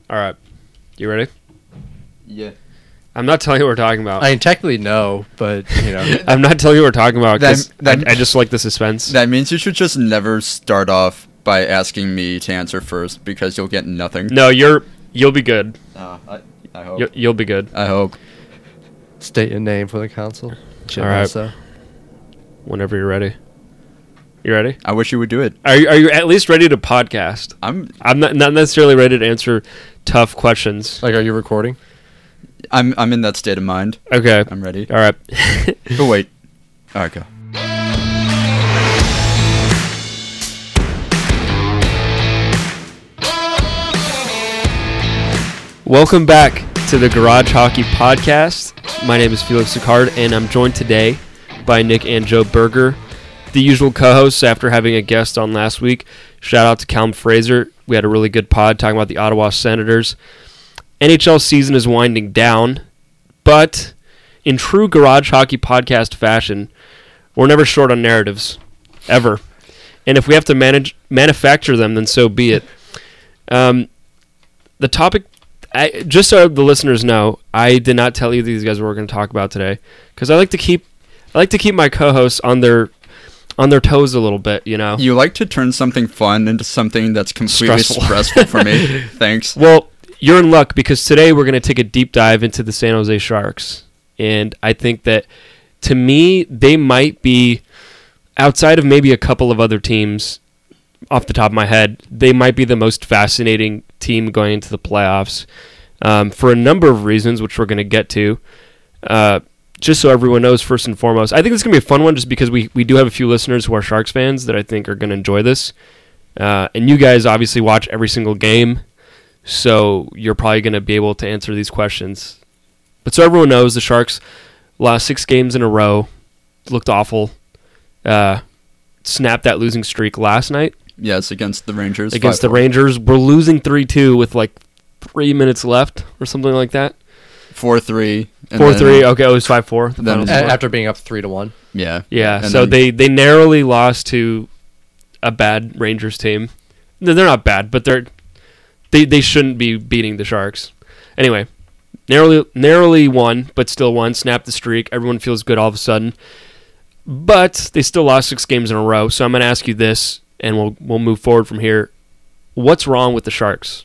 All right. You ready? Yeah. I'm not telling you what we're talking about. I mean, technically no, but I'm not telling you what we're talking about because That- I just like the suspense. That means you should just never start off by asking me to answer first because you'll get nothing. No, you'll be good. I hope. You'll be good. I hope. state your name for the console. All right. Whenever you're ready. You ready? I wish you would do it. Are you at least ready to podcast? I'm not necessarily ready to answer tough questions. Like, are you recording? I'm in that state of mind. Okay. I'm ready. All right. But wait. All right, go. Welcome back to the Garage Hockey Podcast. My name is Felix Sicard, and I'm joined today by Nick and Joe Berger, the usual co-hosts after having a guest on last week. Shout out to Callum Fraser. We had a really good pod talking about the Ottawa Senators. NHL season is winding down, but in true Garage Hockey Podcast fashion, we're never short on narratives, ever. And if we have to manufacture them, then so be it. The topic, just so the listeners know, I did not tell you these guys were going to talk about today because I like to keep my co-hosts on their toes a little bit, you know. You like to turn something fun into something that's completely stressful for me. Thanks. Well, you're in luck because today we're going to take a deep dive into the San Jose Sharks. And I think that, to me, they might be, outside of maybe a couple of other teams, off the top of my head, they might be the most fascinating team going into the playoffs for a number of reasons, which we're going to get to. Just so everyone knows, first and foremost, I think this is going to be a fun one just because we do have a few listeners who are Sharks fans that I think are going to enjoy this. And you guys obviously watch every single game, so you're probably going to be able to answer these questions. But so everyone knows, the Sharks lost 6 games in a row, looked awful, snapped that losing streak last night. Yes, against the Rangers. Against 5-4. the Rangers. We're losing 3-2 with like 3 minutes left or something like that. 4-3. 4-3. Okay, it was 5-4. the then- final score. After being up 3-1. Yeah. Yeah, And so then- they narrowly lost to a bad Rangers team. No, they're not bad, but they shouldn't be beating the Sharks. Anyway, narrowly won, but still won. Snapped the streak. Everyone feels good all of a sudden. But they still lost 6 games in a row. So I'm going to ask you this, and we'll move forward from here. What's wrong with the Sharks?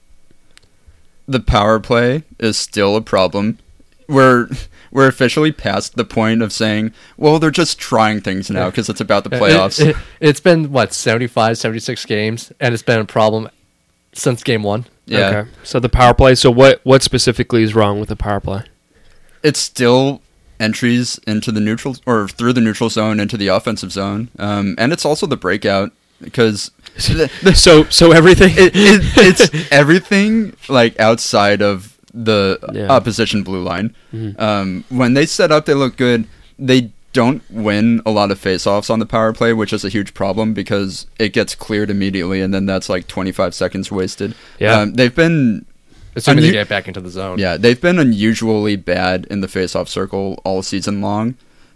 The power play is still a problem. We're officially past the point of saying, well, they're just trying things now because it's about the playoffs. It's been, 75, 76 games, and it's been a problem since game 1. Yeah. Okay. So the power play. So what specifically is wrong with the power play? It's still entries into the neutral or through the neutral zone into the offensive zone. And it's also the breakout because So everything. it's everything like outside of the Yeah. opposition blue line. Mm-hmm. When they set up, they look good. They don't win a lot of faceoffs on the power play, which is a huge problem because it gets cleared immediately, and then that's like 25 seconds wasted. Yeah. They've been Assuming you- they get back into the zone. yeah, they've been unusually bad in the faceoff circle all season long.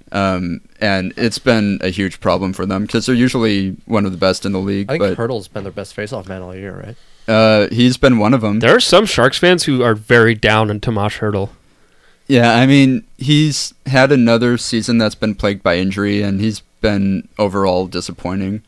And it's been a huge problem for them because they're usually one of the best in the league. I think but Hurdle's been their best faceoff man all year, right? he's been one of them. There are some Sharks fans who are very down on Tomas Hertl. Yeah, I mean, he's had another season that's been plagued by injury, and he's been overall disappointing.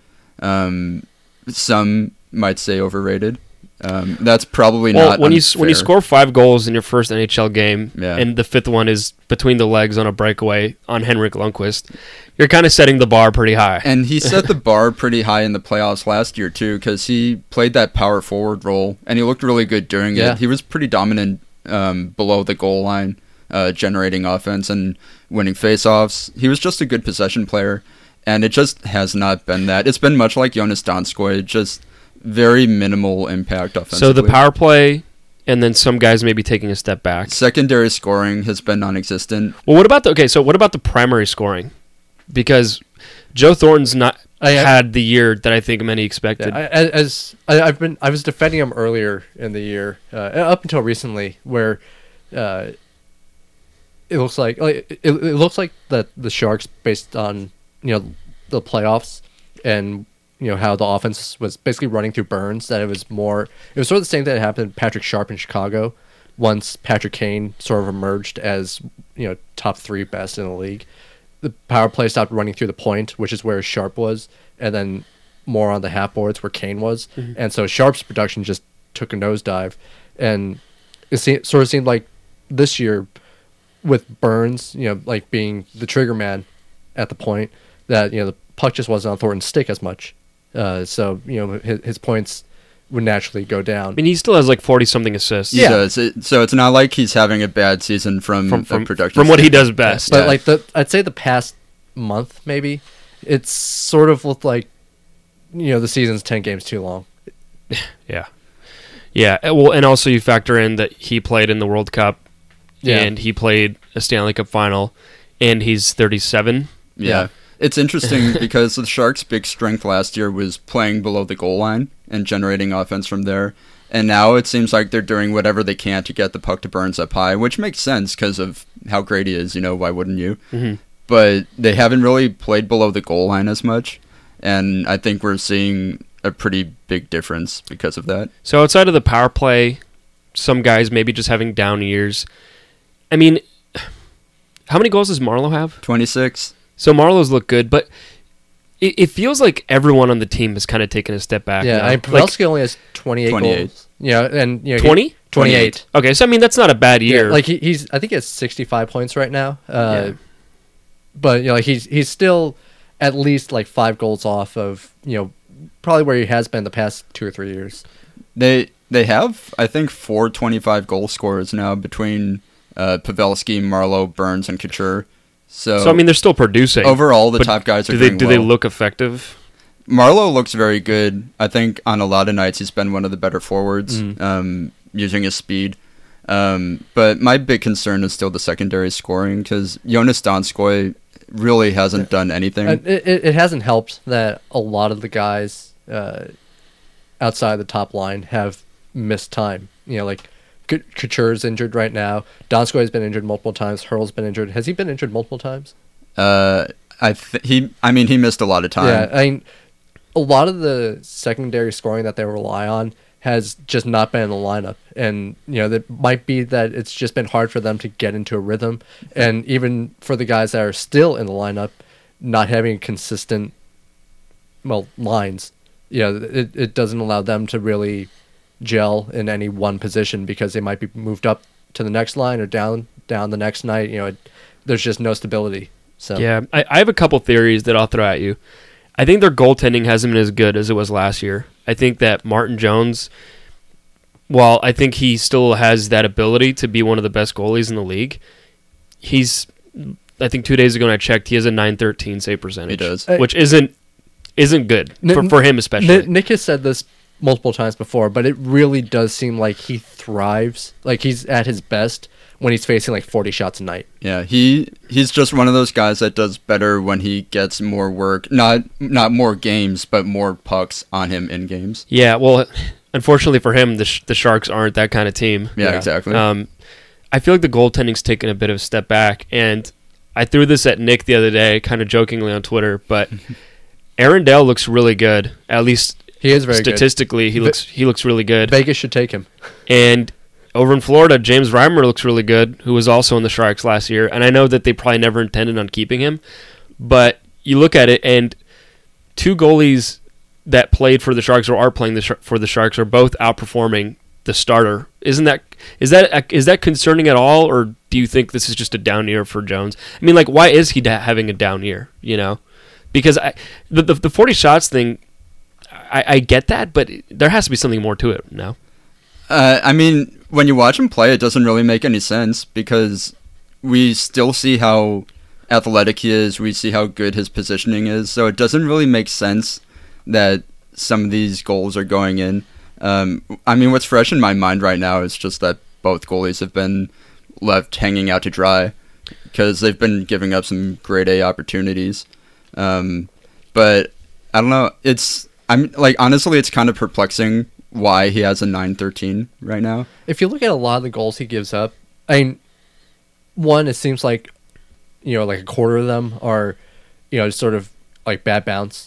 Some might say overrated. That's probably not when you unfair. score 5 goals in your first NHL game, Yeah. and the 5th one is between the legs on a breakaway on Henrik Lundqvist, you're kind of setting the bar pretty high. And he set the bar pretty high in the playoffs last year, too, because he played that power forward role, and he looked really good doing Yeah. it. He was pretty dominant below the goal line, generating offense and winning faceoffs. He was just a good possession player, and it just has not been that. It's been much like Jonas Donskoy, just very minimal impact offensively. So the power play, and then some guys maybe taking a step back. Secondary scoring has been non-existent. Well, what about the primary scoring? Because Joe Thornton's not had the year that I think many expected. I was defending him earlier in the year, up until recently, where it looks like that the Sharks, based on the playoffs and how the offense was basically running through Burns. That it was sort of the same thing that happened to Patrick Sharp in Chicago. Once Patrick Kane sort of emerged as top 3 best in the league, the power play stopped running through the point, which is where Sharp was, and then more on the half boards where Kane was, and so Sharp's production just took a nosedive, and it sort of seemed like this year with Burns, like being the trigger man at the point, that the puck just wasn't on Thornton's stick as much, so his points would naturally go down. I mean, he still has like 40-something assists. He does. So it's not like he's having a bad season from production. From what he does best. But I'd say the past month maybe, it's sort of looked like the season's 10 games too long. Yeah. Well, and also you factor in that he played in the World Cup, Yeah. and he played a Stanley Cup final, and he's 37. Yeah. It's interesting because the Sharks' big strength last year was playing below the goal line and generating offense from there. And now it seems like they're doing whatever they can to get the puck to Burns up high, which makes sense because of how great he is. Why wouldn't you? Mm-hmm. But they haven't really played below the goal line as much. And I think we're seeing a pretty big difference because of that. So outside of the power play, some guys maybe just having down years. I mean, how many goals does Marleau have? 26. So Marlowe's look good, but it feels like everyone on the team has kind of taken a step back. Yeah, now. Pavelski only has 28 goals. Yeah, and 20? 28. Okay, so I mean that's not a bad year. Yeah, he's I think he has 65 points right now. But he's still at least 5 goals off of probably where he has been the past 2 or 3 years. They have, I think, 4 25 goal scorers now between Pavelski, Marleau, Burns, and Couture. So I mean they're still producing. Overall, the top guys are doing do well. they look effective? Marleau looks very good. I think on a lot of nights he's been one of the better forwards, using his speed. But my big concern is still the secondary scoring because Jonas Donskoy really hasn't done anything. It hasn't helped that a lot of the guys outside the top line have missed time. Couture's injured right now. Donskoy's been injured multiple times. Hurl's been injured. Has he been injured multiple times? He missed a lot of time. Yeah, I mean, a lot of the secondary scoring that they rely on has just not been in the lineup, and that might be that it's just been hard for them to get into a rhythm, and even for the guys that are still in the lineup, not having consistent, lines. It doesn't allow them to really gel in any one position because they might be moved up to the next line or down the next night. There's just no stability. So yeah, I have a couple theories that I'll throw at you. I think their goaltending hasn't been as good as it was last year. I think that Martin Jones, while I think he still has that ability to be one of the best goalies in the league, I think 2 days ago when I checked, he has a .913 save percentage. He does. Which isn't good for him especially. Nick has said this multiple times before, but it really does seem like he thrives, like he's at his best when he's facing 40 shots a night. Yeah, he's just one of those guys that does better when he gets more work, not more games, but more pucks on him in games. Yeah, well, unfortunately for him, the Sharks aren't that kind of team. Yeah, exactly. I feel like the goaltending's taken a bit of a step back, and I threw this at Nick the other day, kind of jokingly on Twitter, but Aaron Dale looks really good. At least he is very statistically, good. he looks really good. Vegas should take him. And over in Florida, James Reimer looks really good, who was also in the Sharks last year. And I know that they probably never intended on keeping him, but you look at it, and 2 goalies that played for the Sharks or are playing for the Sharks are both outperforming the starter. Is that concerning at all, or do you think this is just a down year for Jones? I mean, why is he having a down year? Because the 40 shots thing, I get that, but there has to be something more to it. No. I mean, when you watch him play, it doesn't really make any sense because we still see how athletic he is. We see how good his positioning is. So it doesn't really make sense that some of these goals are going in. I mean, what's fresh in my mind right now is just that both goalies have been left hanging out to dry because they've been giving up some grade A opportunities. But I don't know. Honestly, it's kind of perplexing why he has a .913 right now. If you look at a lot of the goals he gives up, I mean, one, it seems like a quarter of them are, sort of bad bounce.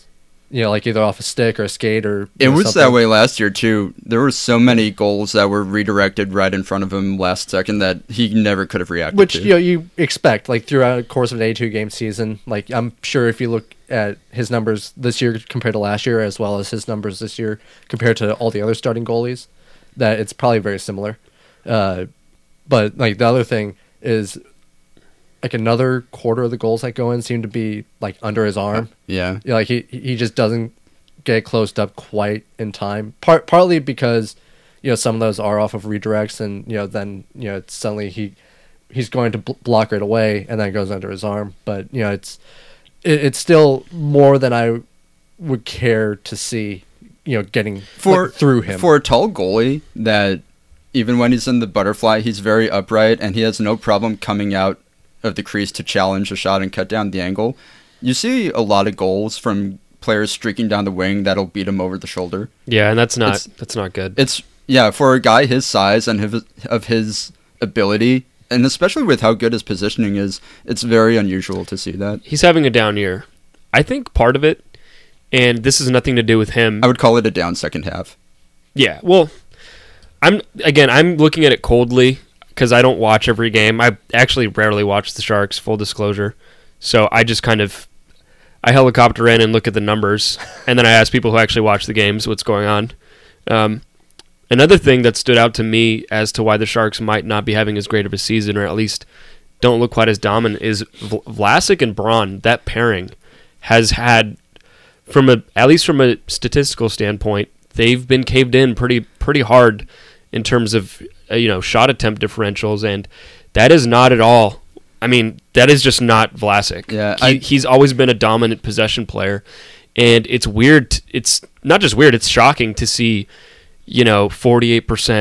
like either off a stick or a skate or It was something. that way last year too. There were so many goals that were redirected right in front of him last second that he never could have reacted Which to. you expect like throughout the course of an 82 game season. Like I'm sure if you look at his numbers this year compared to last year, as well as his numbers this year compared to all the other starting goalies, that it's probably very similar. But like the other thing is, like another quarter of the goals that go in seem to be like under his arm. Yeah. Like he just doesn't get closed up quite in time. Partly because some of those are off of redirects, and then it's suddenly he's going to block right away, and then it goes under his arm. But it's still more than I would care to see. Getting through him for a tall goalie that even when he's in the butterfly, he's very upright and he has no problem coming out of the crease to challenge a shot and cut down the angle. You see a lot of goals from players streaking down the wing that'll beat him over the shoulder. Yeah, and that's not good. It's for a guy his size and of his ability, and especially with how good his positioning is, it's very unusual to see that. He's having a down year. I think part of it, and this has nothing to do with him. I would call it a down second half. Yeah, well, I'm looking at it coldly because I don't watch every game. I actually rarely watch the Sharks, full disclosure. So I just I helicopter in and look at the numbers, and then I ask people who actually watch the games what's going on. Another thing that stood out to me as to why the Sharks might not be having as great of a season, or at least don't look quite as dominant, is Vlasic and Braun. That pairing has had, at least from a statistical standpoint, they've been caved in pretty hard in terms of shot attempt differentials, and that is not at all. I mean, that is just not Vlasic. Yeah, he's always been a dominant possession player, and it's weird. It's not just weird; it's shocking to see 48%,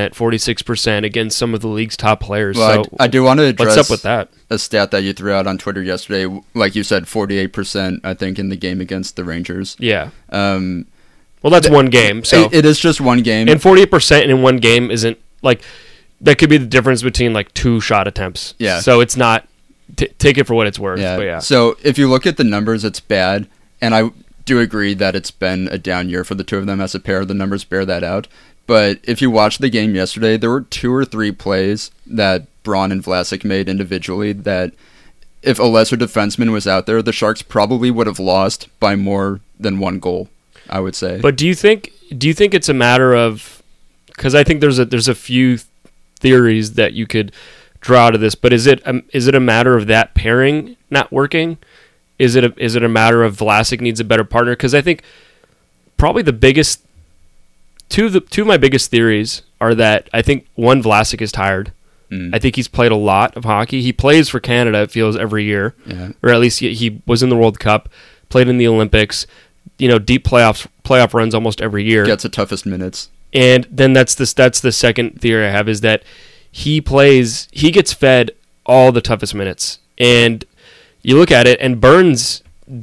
46% against some of the league's top players. Well, so I do want to address what's up with that? A stat that you threw out on Twitter yesterday. Like you said, 48%, I think, in the game against the Rangers. Yeah. Well, that's one game. So it is just one game. And 48% in one game isn't like that could be the difference between like 2 shot attempts. Yeah. So it's not. Take it for what it's worth. Yeah. But yeah. So if you look at the numbers, it's bad, and I do agree that it's been a down year for the two of them as a pair. The numbers bear that out. But if you watched the game yesterday, there were 2 or 3 plays that Braun and Vlasic made individually that if a lesser defenseman was out there, the Sharks probably would have lost by more than 1 goal, I would say. But do you think it's a matter of, because I think there's a few theories that you could draw out of this, but is it a matter of that pairing not working? Is it a matter of Vlasic needs a better partner? Because I think probably the biggest two of my biggest theories are that I think one, Vlasic is tired. I think he's played a lot of hockey. He plays for Canada, it feels, every year, or at least he was in the World Cup, played in the Olympics. Deep playoff runs almost every year. Gets the toughest minutes. And then that's the second theory I have is that he gets fed all the toughest minutes. And you look at it, and Burns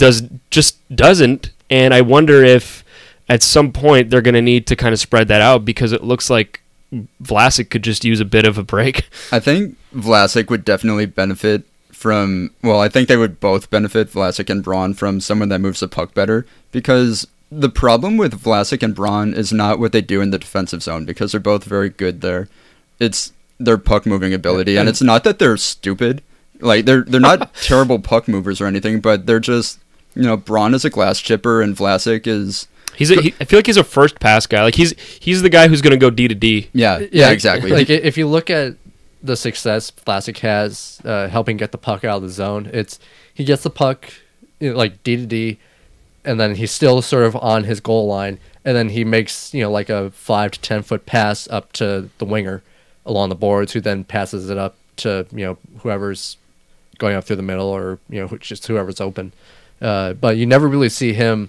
doesn't. And I wonder if at some point they're going to need to kind of spread that out because it looks like Vlasic could just use a bit of a break. I think Vlasic would definitely benefit from, well, I think they would both benefit, Vlasic and Braun, from someone that moves the puck better, because the problem with Vlasic and Braun is not what they do in the defensive zone, because they're both very good there. It's their puck moving ability, and it's not that they're stupid. Like, they're not terrible puck movers or anything, but they're just, Braun is a glass chipper, and Vlasic is... I feel like he's a first pass guy. Like he's the guy who's going to go D to D. Yeah, exactly. Like if you look at the success Vlasic has helping get the puck out of the zone, he gets the puck like D to D, and then he's still sort of on his goal line, and then he makes like a 5 to 10 foot pass up to the winger along the boards, who then passes it up to whoever's going up through the middle, or just whoever's open. But you never really see him.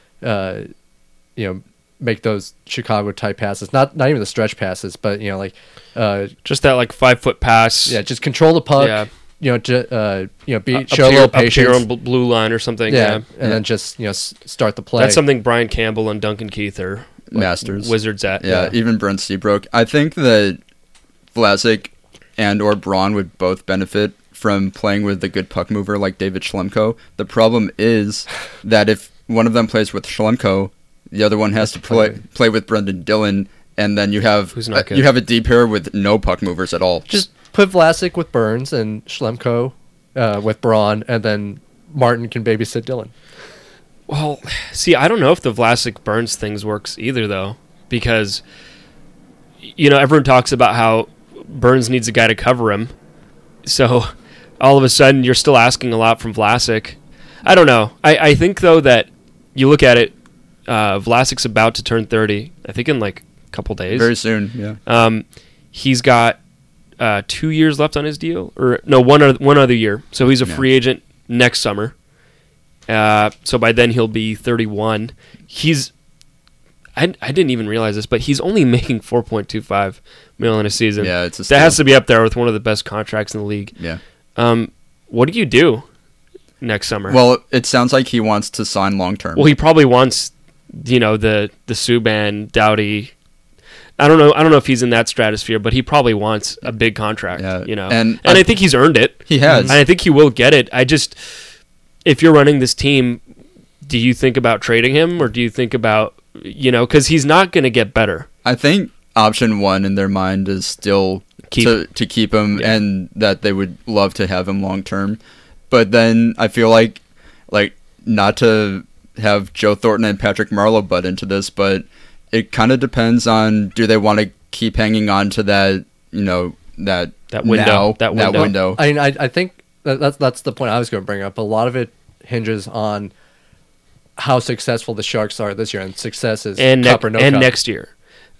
Make those Chicago type passes, not even the stretch passes, but just that like 5 foot pass. Yeah, just control the puck. Yeah. Show a little patience. Up here on blue line or something. And then just start the play. That's something Brian Campbell and Duncan Keith are masters, wizards at. Yeah, even Brent Seabrook. I think that Vlasic and or Braun would both benefit from playing with a good puck mover like David Schlemko. The problem is that if one of them plays with Schlemko, the other one has to play with Brendan Dillon, and then you have Who's not good. you have a deep pair with no puck movers at all. Just put Vlasic with Burns and Schlemko with Braun, and then Martin can babysit Dylan. Well, see, I don't know if the Vlasic Burns things works either, though, because everyone talks about how Burns needs a guy to cover him. So all of a sudden, you're still asking a lot from Vlasic. I don't know. I think, though, that you look at it, Vlasic's about to turn 30, I think in like a couple days. Very soon, yeah. He's got 2 years left on his deal. Or no, one other year. So he's a free agent next summer. So by then he'll be 31. I didn't even realize this, but he's only making $4.25 million a season. Yeah, it's that has to be up there with one of the best contracts in the league. Yeah. What do you do next summer? Well, it sounds like he wants to sign long term. Well, he probably wants, the Subban, Doughty. I don't know if he's in that stratosphere, but he probably wants a big contract. Yeah. And I think he's earned it. He has, and I think he will get it. If you're running this team, do you think about trading him, or do you think about because he's not going to get better? I think option one in their mind is still to keep him, and that they would love to have him long term. But then I feel like not to have Joe Thornton and Patrick Marleau butt into this, but it kind of depends on, do they want to keep hanging on to that that window. I mean, I think that's the point I was going to bring up. A lot of it hinges on how successful the Sharks are this year, and success is cup or no and cup. next year.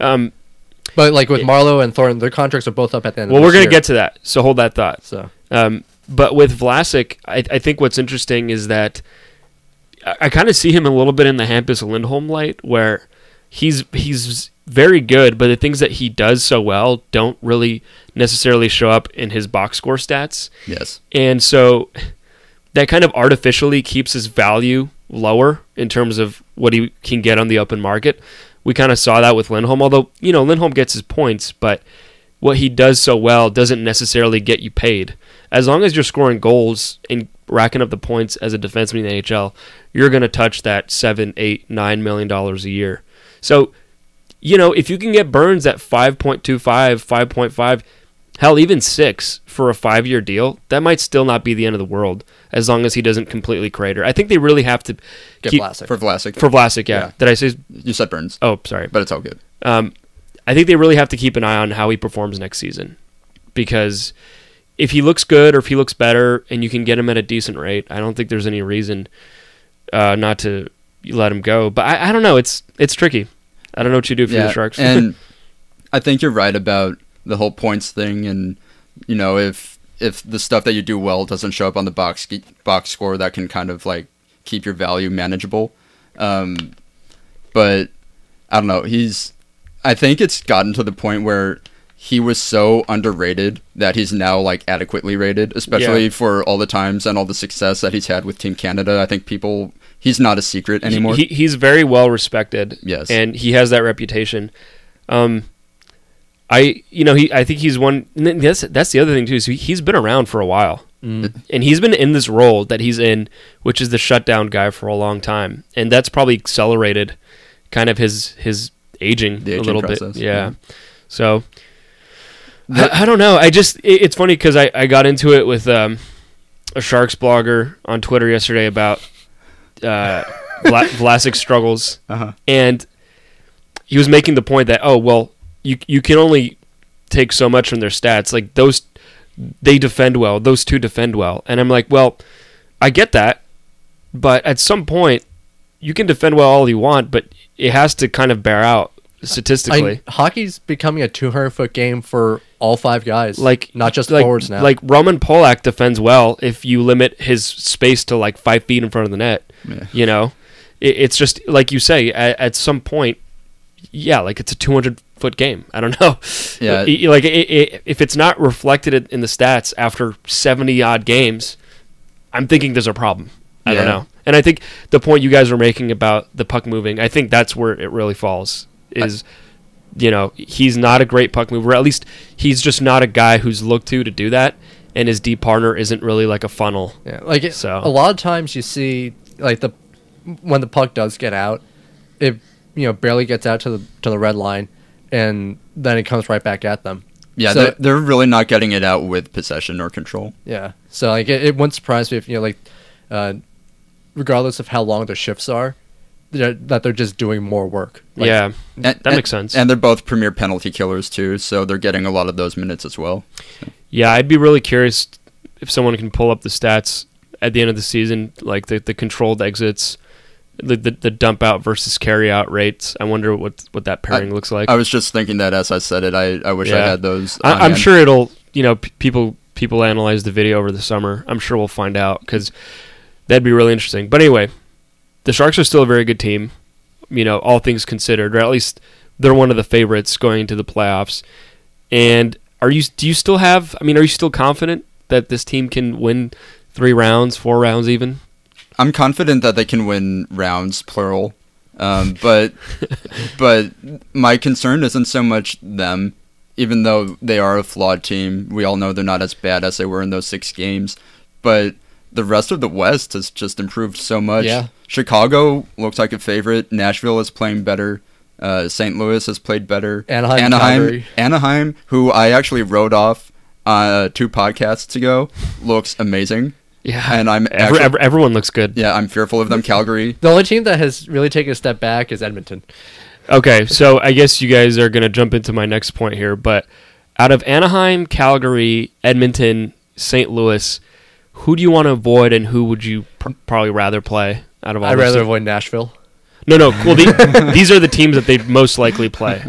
But like with Marleau and Thornton, their contracts are both up at the end of this year. Well, we're going to get to that, so hold that thought. So, but with Vlasic, I think what's interesting is that I kind of see him a little bit in the Hampus Lindholm light, where he's very good, but the things that he does so well don't really necessarily show up in his box score stats. Yes. And so that kind of artificially keeps his value lower in terms of what he can get on the open market. We kind of saw that with Lindholm, although, Lindholm gets his points, but what he does so well doesn't necessarily get you paid. As long as you're scoring goals and racking up the points as a defenseman in the NHL, you're going to touch that $7, $8, $9 million a year. So, if you can get Burns at 5.25, 5.5, hell, even 6 for a 5-year deal, that might still not be the end of the world, as long as he doesn't completely crater. I think they really have to get Vlasic. For Vlasic. For Vlasic, yeah. Did I say? You said Burns. Oh, sorry. But it's all good. I think they really have to keep an eye on how he performs next season, because if he looks good or if he looks better and you can get him at a decent rate, I don't think there's any reason not to let him go. But I don't know. It's tricky. I don't know what you do for the Sharks. And I think you're right about the whole points thing, and if the stuff that you do well doesn't show up on the box score, that can kind of like keep your value manageable. But I don't know. I think it's gotten to the point where he was so underrated that he's now like adequately rated, especially for all the times and all the success that he's had with Team Canada. I think he's not a secret anymore. He's very well respected. Yes. And he has that reputation. I think he's one. That's the other thing too. So he's been around for a while, and he's been in this role that he's in, which is the shutdown guy, for a long time, and that's probably accelerated kind of his aging a little process, bit. Yeah. So I don't know. It's funny because I got into it with a Sharks blogger on Twitter yesterday about Vlasic's struggles, and he was making the point that you can only take so much from their stats. Like they defend well. Those two defend well, and I'm like, well, I get that, but at some point you can defend well all you want, but it has to kind of bear out statistically. Hockey's becoming a 200-foot game for all 5 guys, not just like, forwards now. Like Roman Polak defends well if you limit his space to like 5 feet in front of the net. Yeah. It's just like you say. At some point, like it's a 200-foot game. I don't know. Yeah. If it's not reflected in the stats after 70 odd games, I'm thinking there's a problem. I don't know. And I think the point you guys were making about the puck moving, I think that's where it really falls. He's not a great puck mover. At least he's just not a guy who's looked to do that, and his D partner isn't really like a funnel. Yeah, a lot of times you see like the when the puck does get out, it barely gets out to the red line, and then it comes right back at them. Yeah, So- they're really not getting it out with possession or control. Yeah. So like it wouldn't surprise me if regardless of how long their shifts are, that they're just doing more work. Like, yeah, And- that and- makes sense. And they're both premier penalty killers too, so they're getting a lot of those minutes as well. Yeah, I'd be really curious if someone can pull up the stats at the end of the season, like the controlled exits, the dump out versus carry out rates. I wonder what that pairing looks like. I was just thinking that as I said it. I wish I Yeah. had those. I'm on hand. sure it'll, people analyze the video over the summer. I'm sure we'll find out because that'd be really interesting. But anyway, the Sharks are still a very good team, all things considered, or at least they're one of the favorites going into the playoffs. And are you still confident that this team can win 3 rounds, 4 rounds even? I'm confident that they can win rounds, plural. But my concern isn't so much them, even though they are a flawed team. We all know they're not as bad as they were in those 6 games. But the rest of the West has just improved so much. Yeah. Chicago looks like a favorite. Nashville is playing better. St. Louis has played better. Calgary. Anaheim, who I actually wrote off 2 podcasts ago, looks amazing. Yeah, And I'm everyone looks good. Yeah, I'm fearful of them. Calgary. The only team that has really taken a step back is Edmonton. Okay, so I guess you guys are going to jump into my next point here, but out of Anaheim, Calgary, Edmonton, St. Louis, who do you want to avoid and who would you probably rather play out of all I'd those rather teams? avoid Nashville. No, cool. These are the teams that they'd most likely play.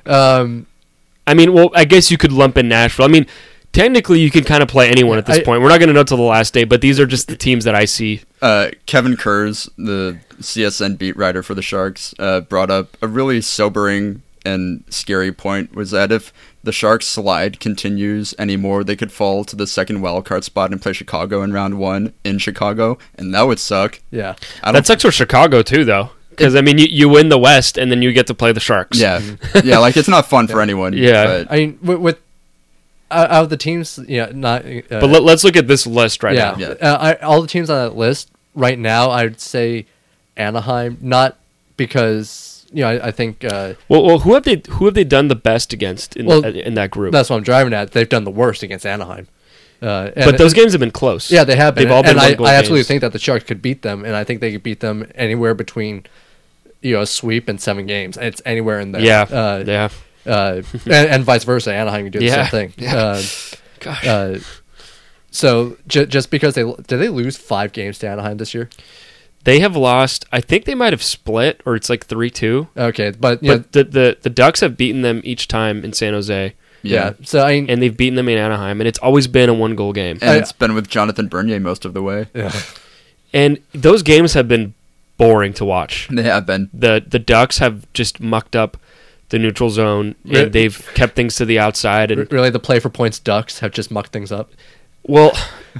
I guess you could lump in Nashville. Technically you could kind of play anyone at this point. We're not going to know till the last day, but these are just the teams that I see. Kevin Kurz, the CSN beat writer for the Sharks, brought up a really sobering and scary point, was that if the Sharks slide continues anymore, they could fall to the second wildcard spot and play Chicago in round 1 in Chicago, and that would suck. Yeah. That sucks for Chicago too, though. Because, you win the West, and then you get to play the Sharks. Yeah, yeah, it's not fun for anyone. Yeah. But with out of the teams, not. But let's look at this list right now. Yeah. All the teams on that list right now, I'd say Anaheim, not because I think. Well, who have they done the best against in that group? That's what I'm driving at. They've done the worst against Anaheim. But those games have been close. Yeah, they have been. They've all been and one-goal I absolutely games. think that the Sharks could beat them, and I think they could beat them anywhere between, a sweep and 7 games. And it's anywhere in there. Yeah. And vice versa. Anaheim can do the same thing. Yeah. Gosh. So just because did they lose 5 games to Anaheim this year? They have lost. I think they might have split, or it's like 3-2. Okay, but the Ducks have beaten them each time in San Jose. yeah. So And they've beaten them in Anaheim, and it's always been a 1-goal game. and it's been with Jonathan Bernier most of the way. yeah. And those games have been boring to watch. They have been. The Ducks have just mucked up the neutral zone, and they've kept things to the outside. And Really, the play for points Ducks have just mucked things up. well,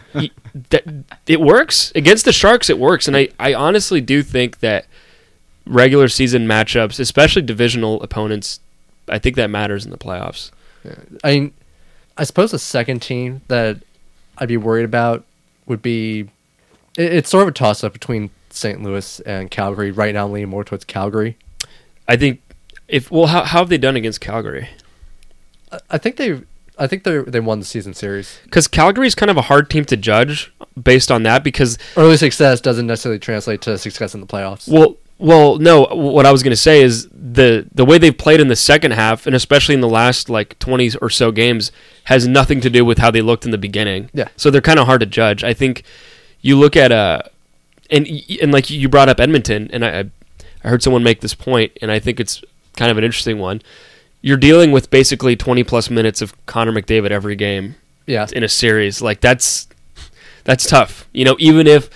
it works against the Sharks. It works, and I honestly do think that regular season matchups, especially divisional opponents, I think that matters in the playoffs. I suppose the second team that I'd be worried about would be. It's sort of a toss-up between St. Louis and Calgary. Right now, I'm leaning more towards Calgary. I think how have they done against Calgary? I think they won the season series. Because Calgary is kind of a hard team to judge based on that. Because Early success doesn't necessarily translate to success in the playoffs. well, no. What I was going to say is the way they've played in the second half, and especially in the last 20 or so games, has nothing to do with how they looked in the beginning. Yeah. So they're kind of hard to judge. I think you look at and like you brought up Edmonton, and I heard someone make this point, and I think it's kind of an interesting one. You're dealing with basically 20+ minutes of Connor McDavid every game. Yeah. In a series. That's tough. Even if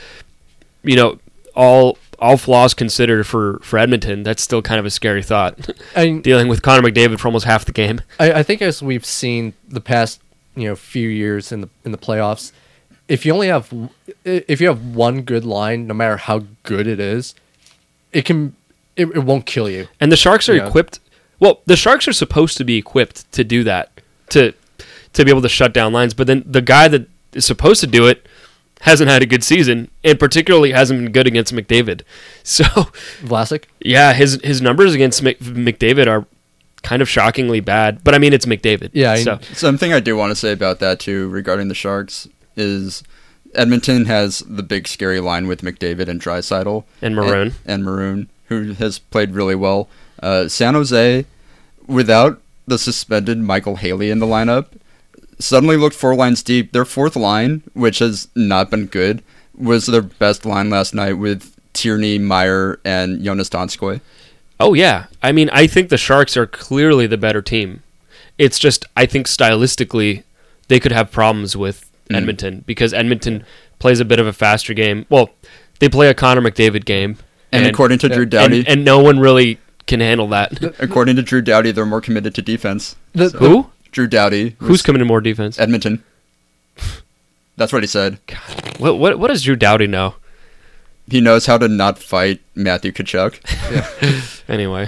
all flaws considered for Edmonton, that's still kind of a scary thought. Dealing with Connor McDavid for almost half the game. I think as we've seen the past few years in the playoffs, if you have one good line, no matter how good it is, it won't kill you. And the Sharks are equipped. Well, the Sharks are supposed to be equipped to do that, to be able to shut down lines. But then the guy that is supposed to do it hasn't had a good season, and particularly hasn't been good against McDavid. So, Vlasic. yeah, his numbers against McDavid are kind of shockingly bad. But I mean, it's McDavid. Yeah, so Something I do want to say about that too, regarding the Sharks, is Edmonton has the big scary line with McDavid and Draisaitl and Maroon. and Maroon, who has played really well. San Jose, without the suspended Michael Haley in the lineup, suddenly looked 4 lines deep. Their fourth line, which has not been good, was their best line last night with Tierney, Meyer, and Jonas Donskoy. Oh, yeah. I mean, I think the Sharks are clearly the better team. It's just, I think stylistically, they could have problems with Edmonton because Edmonton plays a bit of a faster game. Well, they play a Connor McDavid game. And according to Drew Doughty, and no one really can handle that. according to Drew Doughty, they're more committed to defense. Who? Drew Doughty. Who's coming to more defense? Edmonton. That's what he said. What does Drew Doughty know? He knows how to not fight Matthew Tkachuk. Anyway.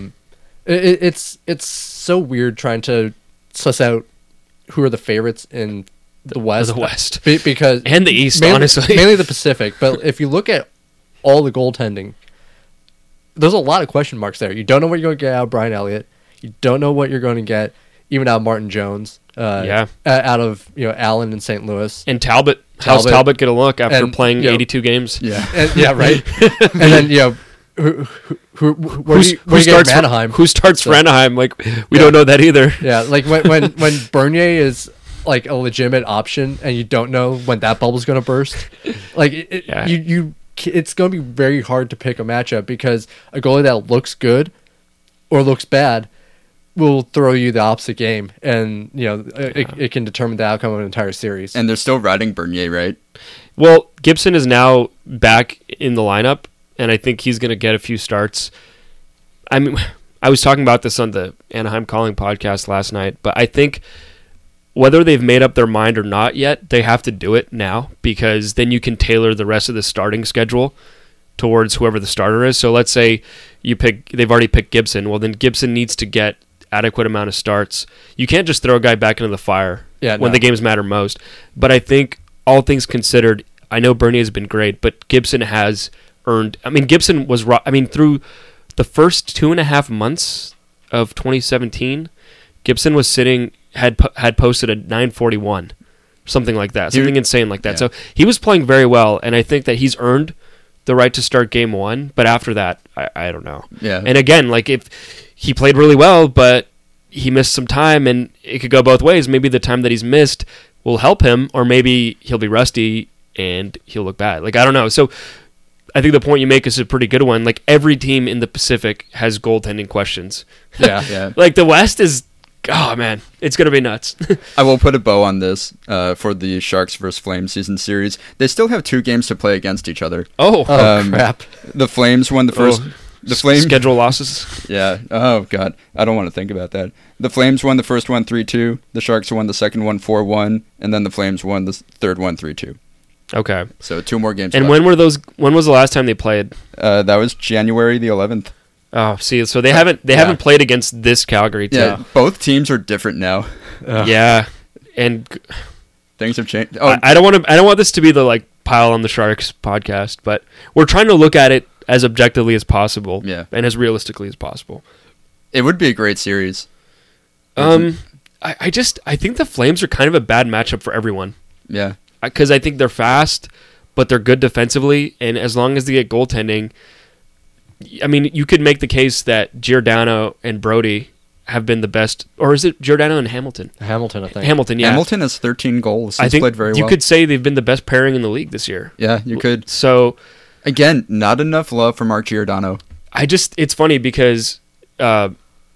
It's so weird trying to suss out who are the favorites in the West. The West. Because and the East, mainly, honestly. mainly the Pacific. But if you look at all the goaltending, there's a lot of question marks there. You don't know what you're going to get out of Brian Elliott. You don't know what you're going to get even out of Martin Jones. Out of Allen in St. Louis. And Talbot. How's Talbot get a look after playing 82 games? Yeah. Right. And then who starts Anaheim? Who starts for Anaheim? Like we don't know that either. Yeah, like when Bernier is like a legitimate option, and you don't know when that bubble's going to burst. Like it's going to be very hard to pick a matchup because a goalie that looks good or looks bad will throw you the opposite game, and it can determine the outcome of an entire series. And they're still riding Bernier, right? Well, Gibson is now back in the lineup, and I think he's going to get a few starts. I mean, I was talking about this on the Anaheim Calling podcast last night, but I think whether they've made up their mind or not yet, they have to do it now because then you can tailor the rest of the starting schedule towards whoever the starter is. So let's say they've already picked Gibson. Well, then Gibson needs to get adequate amount of starts. You can't just throw a guy back into the fire when the games matter most. But I think all things considered, I know Bernier has been great, but Gibson has earned. I mean, Gibson was. I mean, through the first 2.5 months of 2017, Gibson was had posted a 941, something like that, something insane like that. Yeah. So he was playing very well, and I think that he's earned the right to start game one. But after that, I don't know. Yeah. And again, like if he played really well, but he missed some time, and it could go both ways. Maybe the time that he's missed will help him, or maybe he'll be rusty and he'll look bad. Like, I don't know. So I think the point you make is a pretty good one. Like, every team in the Pacific has goaltending questions. Yeah. Like, the West is, oh, man, it's going to be nuts. I will put a bow on this for the Sharks vs. Flames season series. They still have 2 games to play against each other. Oh, crap. The Flames won the first... The Flames schedule losses. Yeah. Oh God, I don't want to think about that. The Flames won the first one 3-2. The Sharks won the second one 4-1, and then the Flames won the third one 3-2. Okay. So 2 more games. And left. when was the last time they played? That was January the 11th. Oh, see, so they haven't played against this Calgary team. Yeah, both teams are different now. Yeah, and things have changed. Oh, I don't want this to be the like pile on the Sharks podcast, but we're trying to look at it as objectively as possible, and as realistically as possible. It would be a great series. I think the Flames are kind of a bad matchup for everyone. Yeah, because I think they're fast, but they're good defensively, and as long as they get goaltending, I mean, you could make the case that Giordano and Brody have been the best, or is it Giordano and Hamilton? Hamilton, I think. Hamilton, yeah. Hamilton has 13 goals. I think played very well. You could say they've been the best pairing in the league this year. Yeah, you could. So, again, not enough love for Mark Giordano. It's funny because I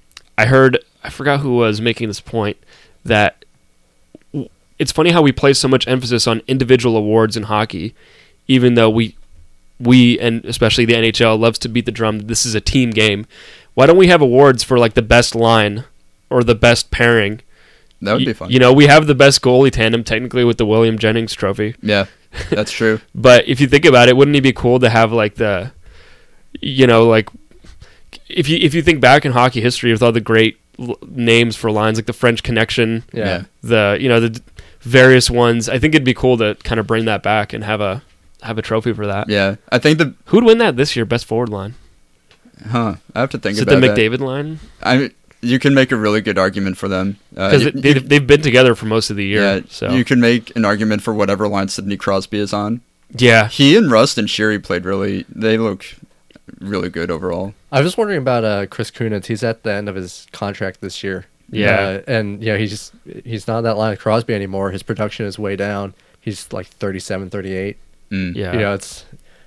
forgot who was making this point, that it's funny how we place so much emphasis on individual awards in hockey, even though we and especially the NHL loves to beat the drum that this is a team game. Why don't we have awards for like the best line or the best pairing? That would be fun. We have the best goalie tandem technically with the William Jennings trophy. Yeah, that's true. But if you think about it, wouldn't it be cool to have like the, like if you think back in hockey history with all the great names for lines like the French Connection, yeah, the various ones. I think it'd be cool to kind of bring that back and have a trophy for that. Yeah, I think Who'd win that this year? Best forward line? I have to think Is it about the that. McDavid line? You can make a really good argument for them. Because they've been together for most of the year. Yeah, So you can make an argument for whatever line Sidney Crosby is on. yeah, He and Rust and Sherry they look really good overall. I was wondering about Chris Kunitz. He's at the end of his contract this year. Yeah. And he's not that line of Crosby anymore. His production is way down. He's like 37, 38. Mm. yeah. You know, it's.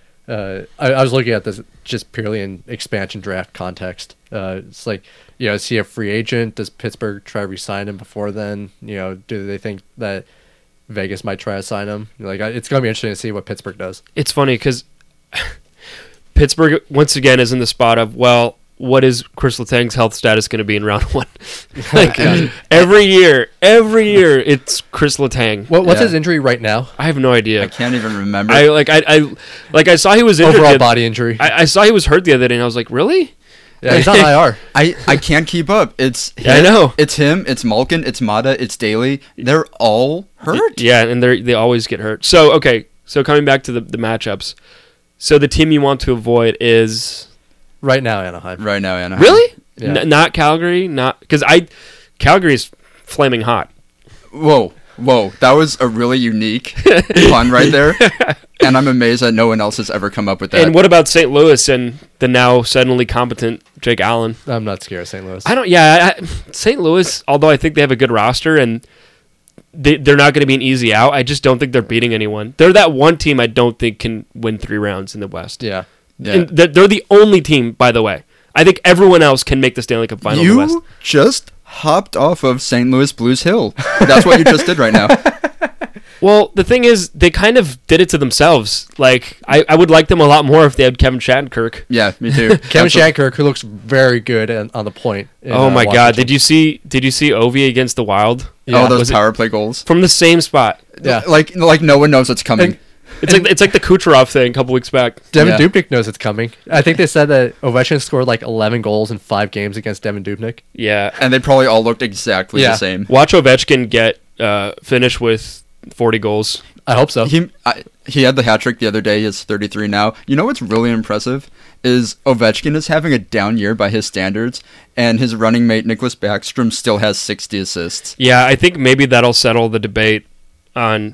I was looking at this just purely in expansion draft context. It's like, you know, is he a free agent? Does Pittsburgh try to re-sign him before then? You know, do they think that Vegas might try to sign him? Like, it's going to be interesting to see what Pittsburgh does. It's funny because Pittsburgh once again is in the spot of, well, what is Chris Letang's health status going to be in round one? Like every year it's Chris Letang. What's Yeah. his injury right now? I have no idea. I can't even remember. I saw he was injured. Overall body injury. I saw he was hurt the other day, and I was like, really? Yeah, he's on IR. I can't keep up. It's him, Yeah, I know. It's him. It's Malkin. It's Mata. It's Daly. They're all hurt. Yeah, and they always get hurt. So so coming back to the matchups, so the team you want to avoid is Right now, Anaheim. Right now, Anaheim. really Yeah. not Calgary, not because Calgary's flaming hot. Whoa, that was a really unique pun right there, and I'm amazed that no one else has ever come up with that. And what about St. Louis and the now suddenly competent Jake Allen? I'm not scared of St. Louis. St. Louis, although I think they have a good roster and they're not going to be an easy out, I just don't think they're beating anyone. They're that one team I don't think can win 3 rounds in the West. Yeah. Yeah. And they're the only team, by the way. I think everyone else can make the Stanley Cup final in the West. You just hopped off of St. Louis Blues Hill. That's what you just did right now. Well, the thing is, they kind of did it to themselves. Like, I would like them a lot more if they had Kevin Shattenkirk. Yeah, me too. Kevin Shattenkirk, who looks very good on the point. in, Oh my God! Washington. Did you see Ovi against the Wild Yeah. Oh, those Was it- power play goals. from the same spot? Yeah. Like no one knows it's coming. And- It's like the Kucherov thing a couple weeks back. Devin Yeah. Dubnyk knows it's coming. I think they said that Ovechkin scored like 11 goals in 5 games against Devin Dubnyk. Yeah. And they probably all looked exactly Yeah. the same. Watch Ovechkin get finish with 40 goals. I hope so. He had the hat trick the other day. He has 33 now. You know what's really impressive is Ovechkin is having a down year by his standards, and his running mate Nicholas Backstrom still has 60 assists. Yeah, I think maybe that'll settle the debate on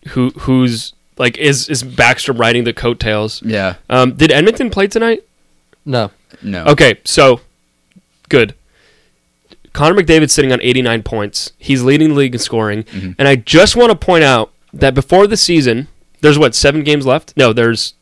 who's like is Backstrom riding the coattails. Yeah. Did Edmonton play tonight? No. No. Okay, so good. Connor McDavid's sitting on 89 points. He's leading the league in scoring. Mhm. And I just want to point out that before the season, there's 7 games left? No, there's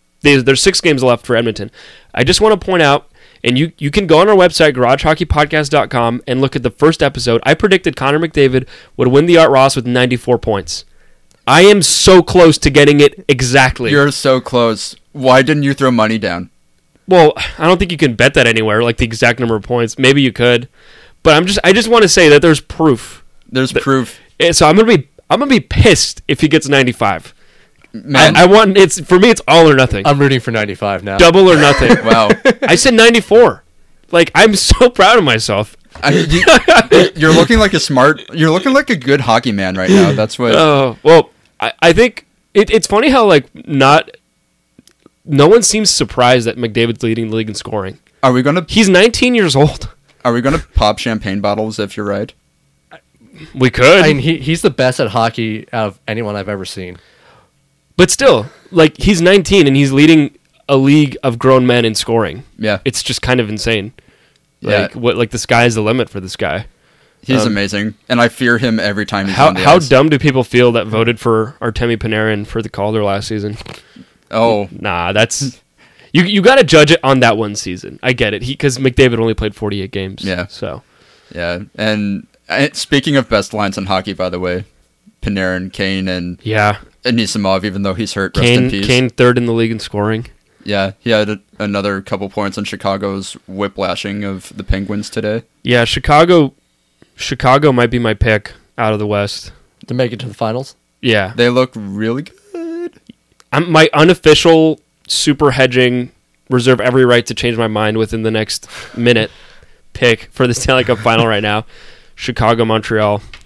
6 games left for Edmonton. I just want to point out, and you can go on our website, garagehockeypodcast.com, and look at the first episode. I predicted Connor McDavid would win the Art Ross with 94 points. I am so close to getting it exactly. You're so close. Why didn't you throw money down? Well, I don't think you can bet that anywhere, like the exact number of points. Maybe you could. But I just want to say that there's proof. There's proof. So I'm gonna be pissed if he gets 95. Man, I want for me it's all or nothing. I'm rooting for 95 now. Double or nothing. wow. I said 94. Like I'm so proud of myself. I mean, you're looking like you're looking like a good hockey man right now. That's what. Oh well, I think it's funny how like no one seems surprised that McDavid's leading the league in scoring. Are we gonna He's 19 years old. pop champagne bottles if you're right? We could, I mean, he's the best at hockey out of anyone I've ever seen. but still, like he's 19 and he's leading a league of grown men in scoring. Yeah. It's just kind of insane. Yeah. Like the sky's the limit for this guy. He's amazing, and I fear him every time he's How on the ice. dumb do people feel that voted for Artemi Panarin for the Calder last season? Oh, Nah, that's you got to judge it on that one season. I get it. Because McDavid only played 48 games. Yeah. So yeah. And speaking of best lines in hockey, by the way, Panarin, Kane, and yeah, Anisimov, even though he's hurt, rest in peace. Kane third in the league in scoring. Yeah, he had another couple points on Chicago's whiplashing of the Penguins today. Yeah, Chicago might be my pick out of the West. To make it to the finals? Yeah, They look really good. my unofficial super hedging, reserve every right to change my mind within the next minute pick for the Stanley Cup final right now. Chicago, Montreal.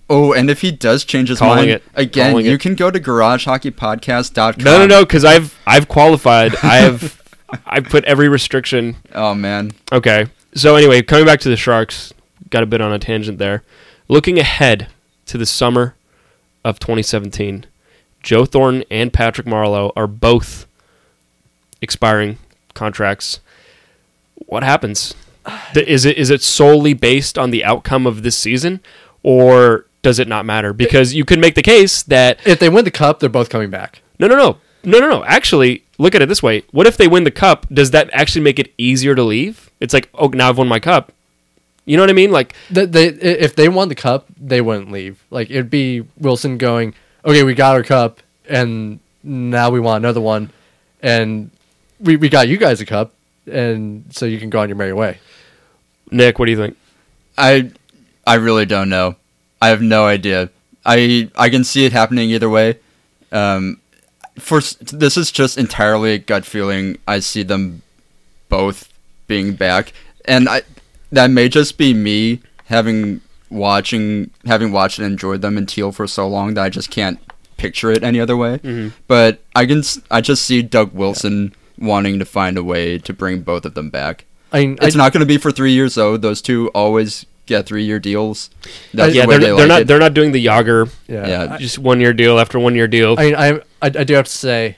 Oh, and if he does change his Calling mind it. again, Calling you it. can go to garagehockeypodcast.com. No, because I've qualified. I've put every restriction. Oh man. Okay. So anyway, coming back to the Sharks, got a bit on a tangent there. Looking ahead to the summer of 2017, Joe Thornton and Patrick Marleau are both expiring contracts. What happens? Is it solely based on the outcome of this season, or does it not matter? Because you could make the case that If they win the cup, they're both coming back. no. Actually, look at it this way. What if they win the cup? Does that actually make it easier to leave? It's like, oh, now I've won my cup. You know what I mean? Like, If they won the cup, they wouldn't leave. Like, it'd be Wilson going, okay, we got our cup, and now we want another one, and we got you guys a cup, and so you can go on your merry way. Nick, what do you think? I really don't know. I have no idea. I can see it happening either way. This is just entirely a gut feeling. I see them both being back, and that may just be me having watched and enjoyed them in teal for so long that I just can't picture it any other way. Mm-hmm. But I just see Doug Wilson wanting to find a way to bring both of them back. I mean, It's not going to be for 3 years though. Those two always get 3-year deals. That's Yeah, the way they're not doing the Yager, Yeah. just 1 year deal after 1 year deal. I do have to say,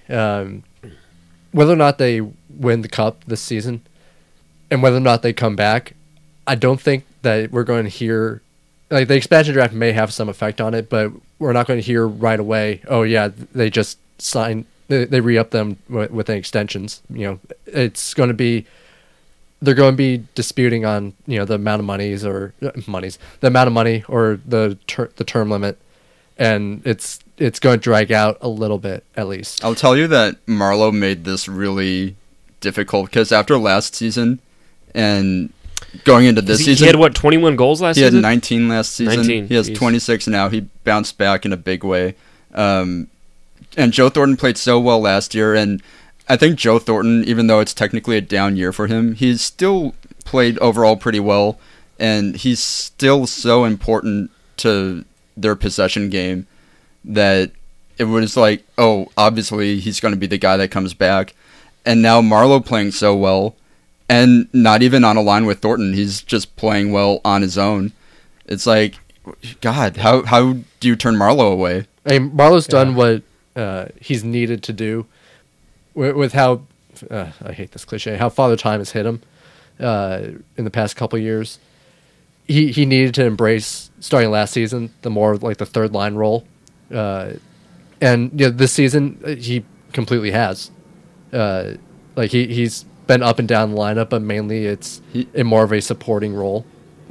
whether or not they win the cup this season, and whether or not they come back, I don't think that we're going to hear, like, the expansion draft may have some effect on it, but we're not going to hear right away, oh yeah, they just signed, they re-up them with extensions. You know, it's going to be, they're going to be disputing on, you know, the amount of the amount of money or the term limit, and it's going to drag out a little bit at least. I'll tell you that Marleau made this really difficult because after last season and going into this season, he had what, 21 goals last season? He had 19 last season. 19, He has geez. 26 now. He bounced back in a big way. And Joe Thornton played so well last year, and I think Joe Thornton, even though it's technically a down year for him, he's still played overall pretty well, and he's still so important to their possession game that it was like, oh, obviously he's going to be the guy that comes back. And now Marleau playing so well, and not even on a line with Thornton, he's just playing well on his own. It's like, God, how do you turn Marleau away? I mean, Marlowe's done what he's needed to do with how I hate this cliche, how Father Time has hit him in the past couple years. He needed to embrace, starting last season, the more like the third line role, and you know, this season he completely has. Like he's been up and down the lineup, but mainly it's in more of a supporting role.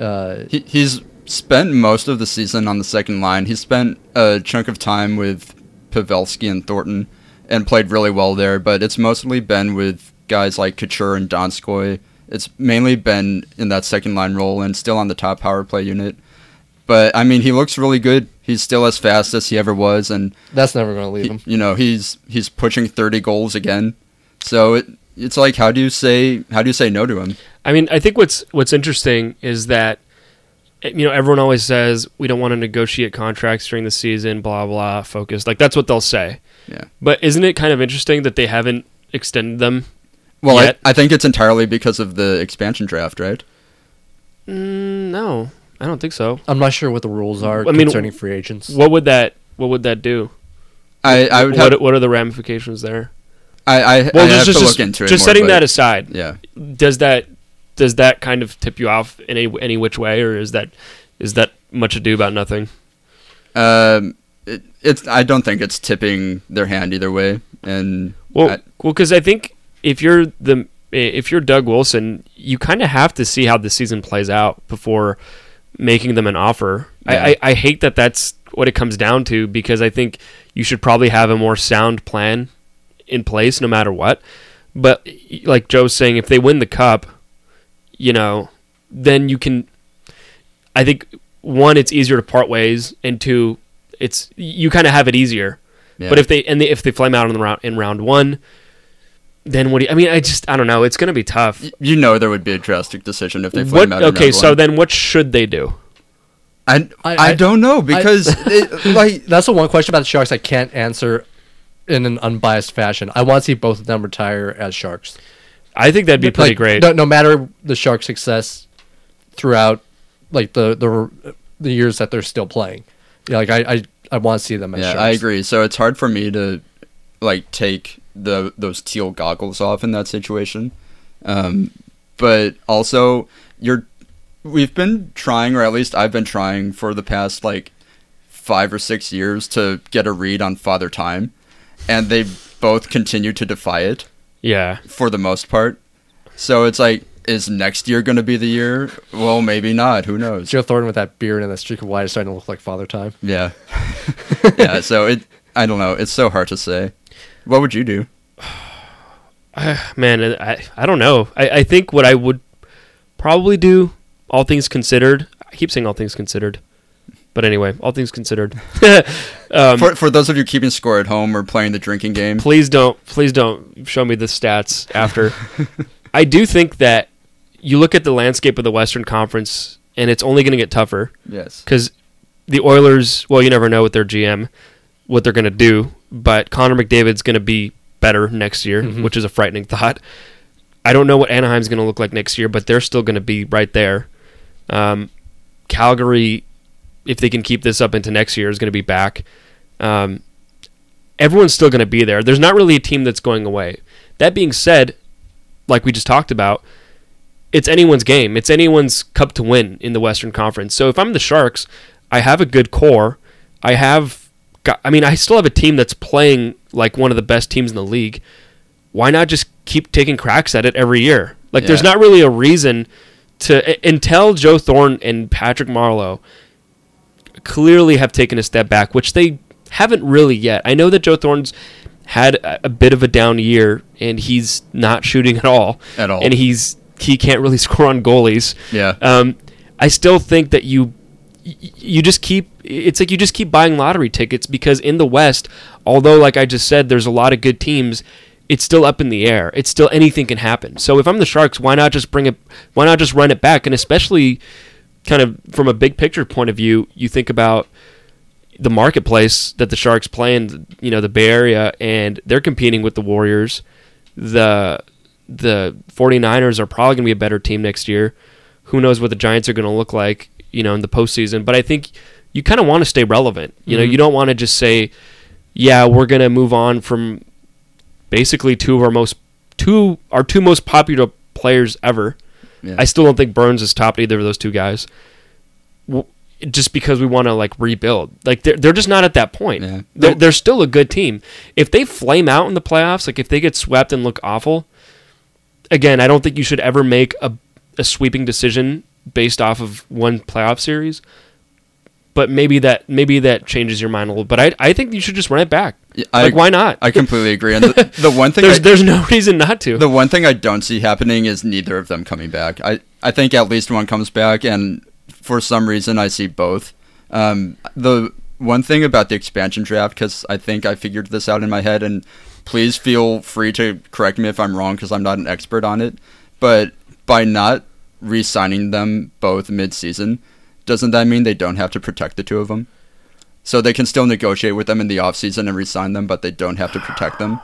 He's spent most of the season on the second line. He spent a chunk of time with Pavelski and Thornton and played really well there, but it's mostly been with guys like Couture and Donskoy. It's mainly been in that second line role and still on the top power play unit. But I mean, he looks really good. He's still as fast as he ever was, and that's never going to leave him. You know, he's pushing 30 goals again. So it's like, how do you say no to him? I mean, I think what's interesting is that, you know, everyone always says we don't want to negotiate contracts during the season, blah blah, focus. Like that's what they'll say. Yeah. But isn't it kind of interesting that they haven't extended them? Well, yet? I think it's entirely because of the expansion draft, right? No, I don't think so. I'm not sure what the rules are concerning free agents. What would that do? I would have. What are the ramifications there? I have to look into it. Just more, setting but that aside. Yeah. Does that kind of tip you off in any which way, or is that much ado about nothing? I don't think it's tipping their hand either way. And because I think if you're Doug Wilson, you kind of have to see how the season plays out before making them an offer. Yeah. I hate that that's what it comes down to, because I think you should probably have a more sound plan in place no matter what. But like Joe's saying, if they win the cup, you know, then you can, I think, one, it's easier to part ways, and two, you kind of have it easier. Yeah. But if they flame out in round one, then what do you, I mean, I don't know. It's going to be tough. You know there would be a drastic decision if they flame out in round Okay, so one. then what should they do? I don't know because that's the one question about the Sharks I can't answer in an unbiased fashion. I want to see both of them retire as Sharks. I think that'd be pretty great. No matter the Sharks' success throughout, like the years that they're still playing. Yeah, like I want to see them as Sharks. I agree. So it's hard for me to like take those teal goggles off in that situation. But also we've been trying, or at least I've been trying for the past like 5 or 6 years to get a read on Father Time, and they both continue to defy it. Yeah. For the most part. So it's like, is next year going to be the year? Well, maybe not. Who knows? Joe Thornton with that beard and that streak of white is starting to look like Father Time. Yeah. Yeah, so I don't know. It's so hard to say. What would you do? Man, I don't know. I think what I would probably do, all things considered, I keep saying all things considered, but anyway, all things considered. For those of you keeping score at home or playing the drinking game, please don't show me the stats after. I do think that you look at the landscape of the Western Conference, and it's only going to get tougher. Yes. Because the Oilers, well, you never know with their GM what they're going to do, but Connor McDavid's going to be better next year, which is a frightening thought. I don't know what Anaheim's going to look like next year, but they're still going to be right there. Calgary, if they can keep this up into next year, is going to be back. Everyone's still going to be there. There's not really a team that's going away. That being said, like we just talked about, it's anyone's game. It's anyone's cup to win in the Western Conference. So if I'm the Sharks, I have a good core. I still have a team that's playing like one of the best teams in the league. Why not just keep taking cracks at it every year? There's not really a reason to, until Joe Thornton and Patrick Marleau clearly have taken a step back, which they haven't really yet. I know that Joe Thornton's had a bit of a down year, and he's not shooting at all. And he can't really score on goalies. Yeah. I still think that you just keep, it's like you just keep buying lottery tickets, because in the West, although like I just said, there's a lot of good teams, it's still up in the air. It's still, anything can happen. So if I'm the Sharks, why not just run it back? And especially kind of from a big picture point of view, you think about the marketplace that the Sharks play in, the Bay Area, and they're competing with the Warriors. The 49ers are probably going to be a better team next year. Who knows what the Giants are going to look like, in the postseason. But I think you kind of want to stay relevant. You don't want to just say, yeah, we're going to move on from basically two of our two most popular players ever. Yeah. I still don't think Burns has topped either of those two guys. Just because we want to rebuild, they're just not at that point. Yeah. They're still a good team. If they flame out in the playoffs, if they get swept and look awful, again, I don't think you should ever make a sweeping decision based off of one playoff series. But maybe that changes your mind a little. But I think you should just run it back. Why not? I completely agree. And the one thing there's no reason not to. The one thing I don't see happening is neither of them coming back. I think at least one comes back, and for some reason I see both. The one thing about the expansion draft, because I think I figured this out in my head, and please feel free to correct me if I'm wrong, because I'm not an expert on it, but by not re-signing them both mid-season, doesn't that mean they don't have to protect the two of them? So they can still negotiate with them in the offseason and re-sign them, but they don't have to protect them?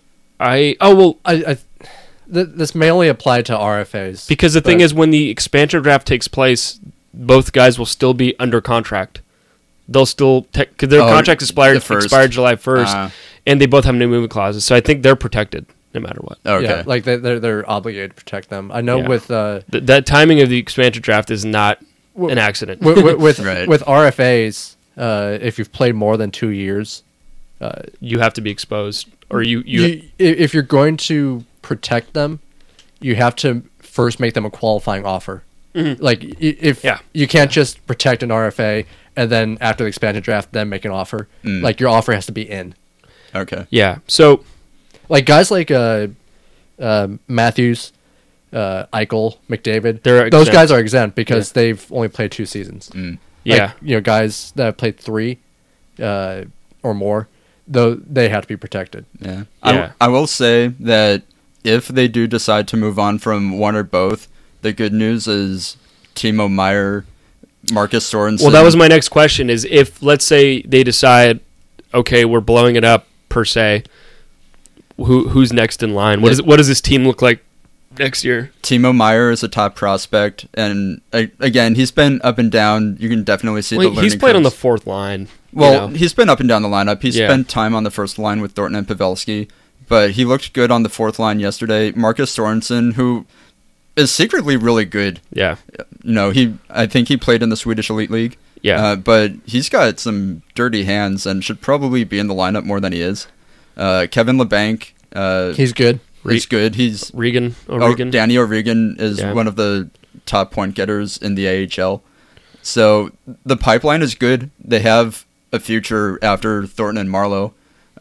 This may only apply to RFAs. Because the thing is, when the expansion draft takes place, both guys will still be under contract. They'll still, because their contract expired July 1st, and they both have no movement clauses. So I think they're protected no matter what. Okay. Yeah, they're obligated to protect them. I know with that timing of the expansion draft is not an accident. With RFAs, if you've played more than 2 years, you have to be exposed, or if you're going to protect them, you have to first make them a qualifying offer. Mm-hmm. You can't just protect an RFA and then after the expansion draft then make an offer. Your offer has to be in. Okay. Yeah. So guys like Matthews, Eichel, McDavid, those guys are exempt because they've only played 2 seasons. Yeah. Guys that have played 3 or more, though, they have to be protected. Yeah. I will say that if they do decide to move on from one or both, the good news is Timo Meier Marcus Sorensen. Well, that was my next question. Is if let's say they decide, okay, we're blowing it up per se. Who's next in line? What does this team look like next year? Timo Meyer is a top prospect, and again, he's been up and down. You can definitely see the learning he's played on the curves. fourth line. Well, he's been up and down the lineup. He Yeah. spent time on the first line with Thornton and Pavelski, but he looked good on the fourth line yesterday. Marcus Sorensen, who is secretly really good. Yeah, I think he played in the Swedish Elite League. yeah. But he's got some dirty hands and should probably be in the lineup more than he is. Kevin LeBanc, He's good. he's good. He's O'Regan. Danny O'Regan is Yeah. one of the top point getters in the AHL. So the pipeline is good. They have a future after Thornton and Marlowe.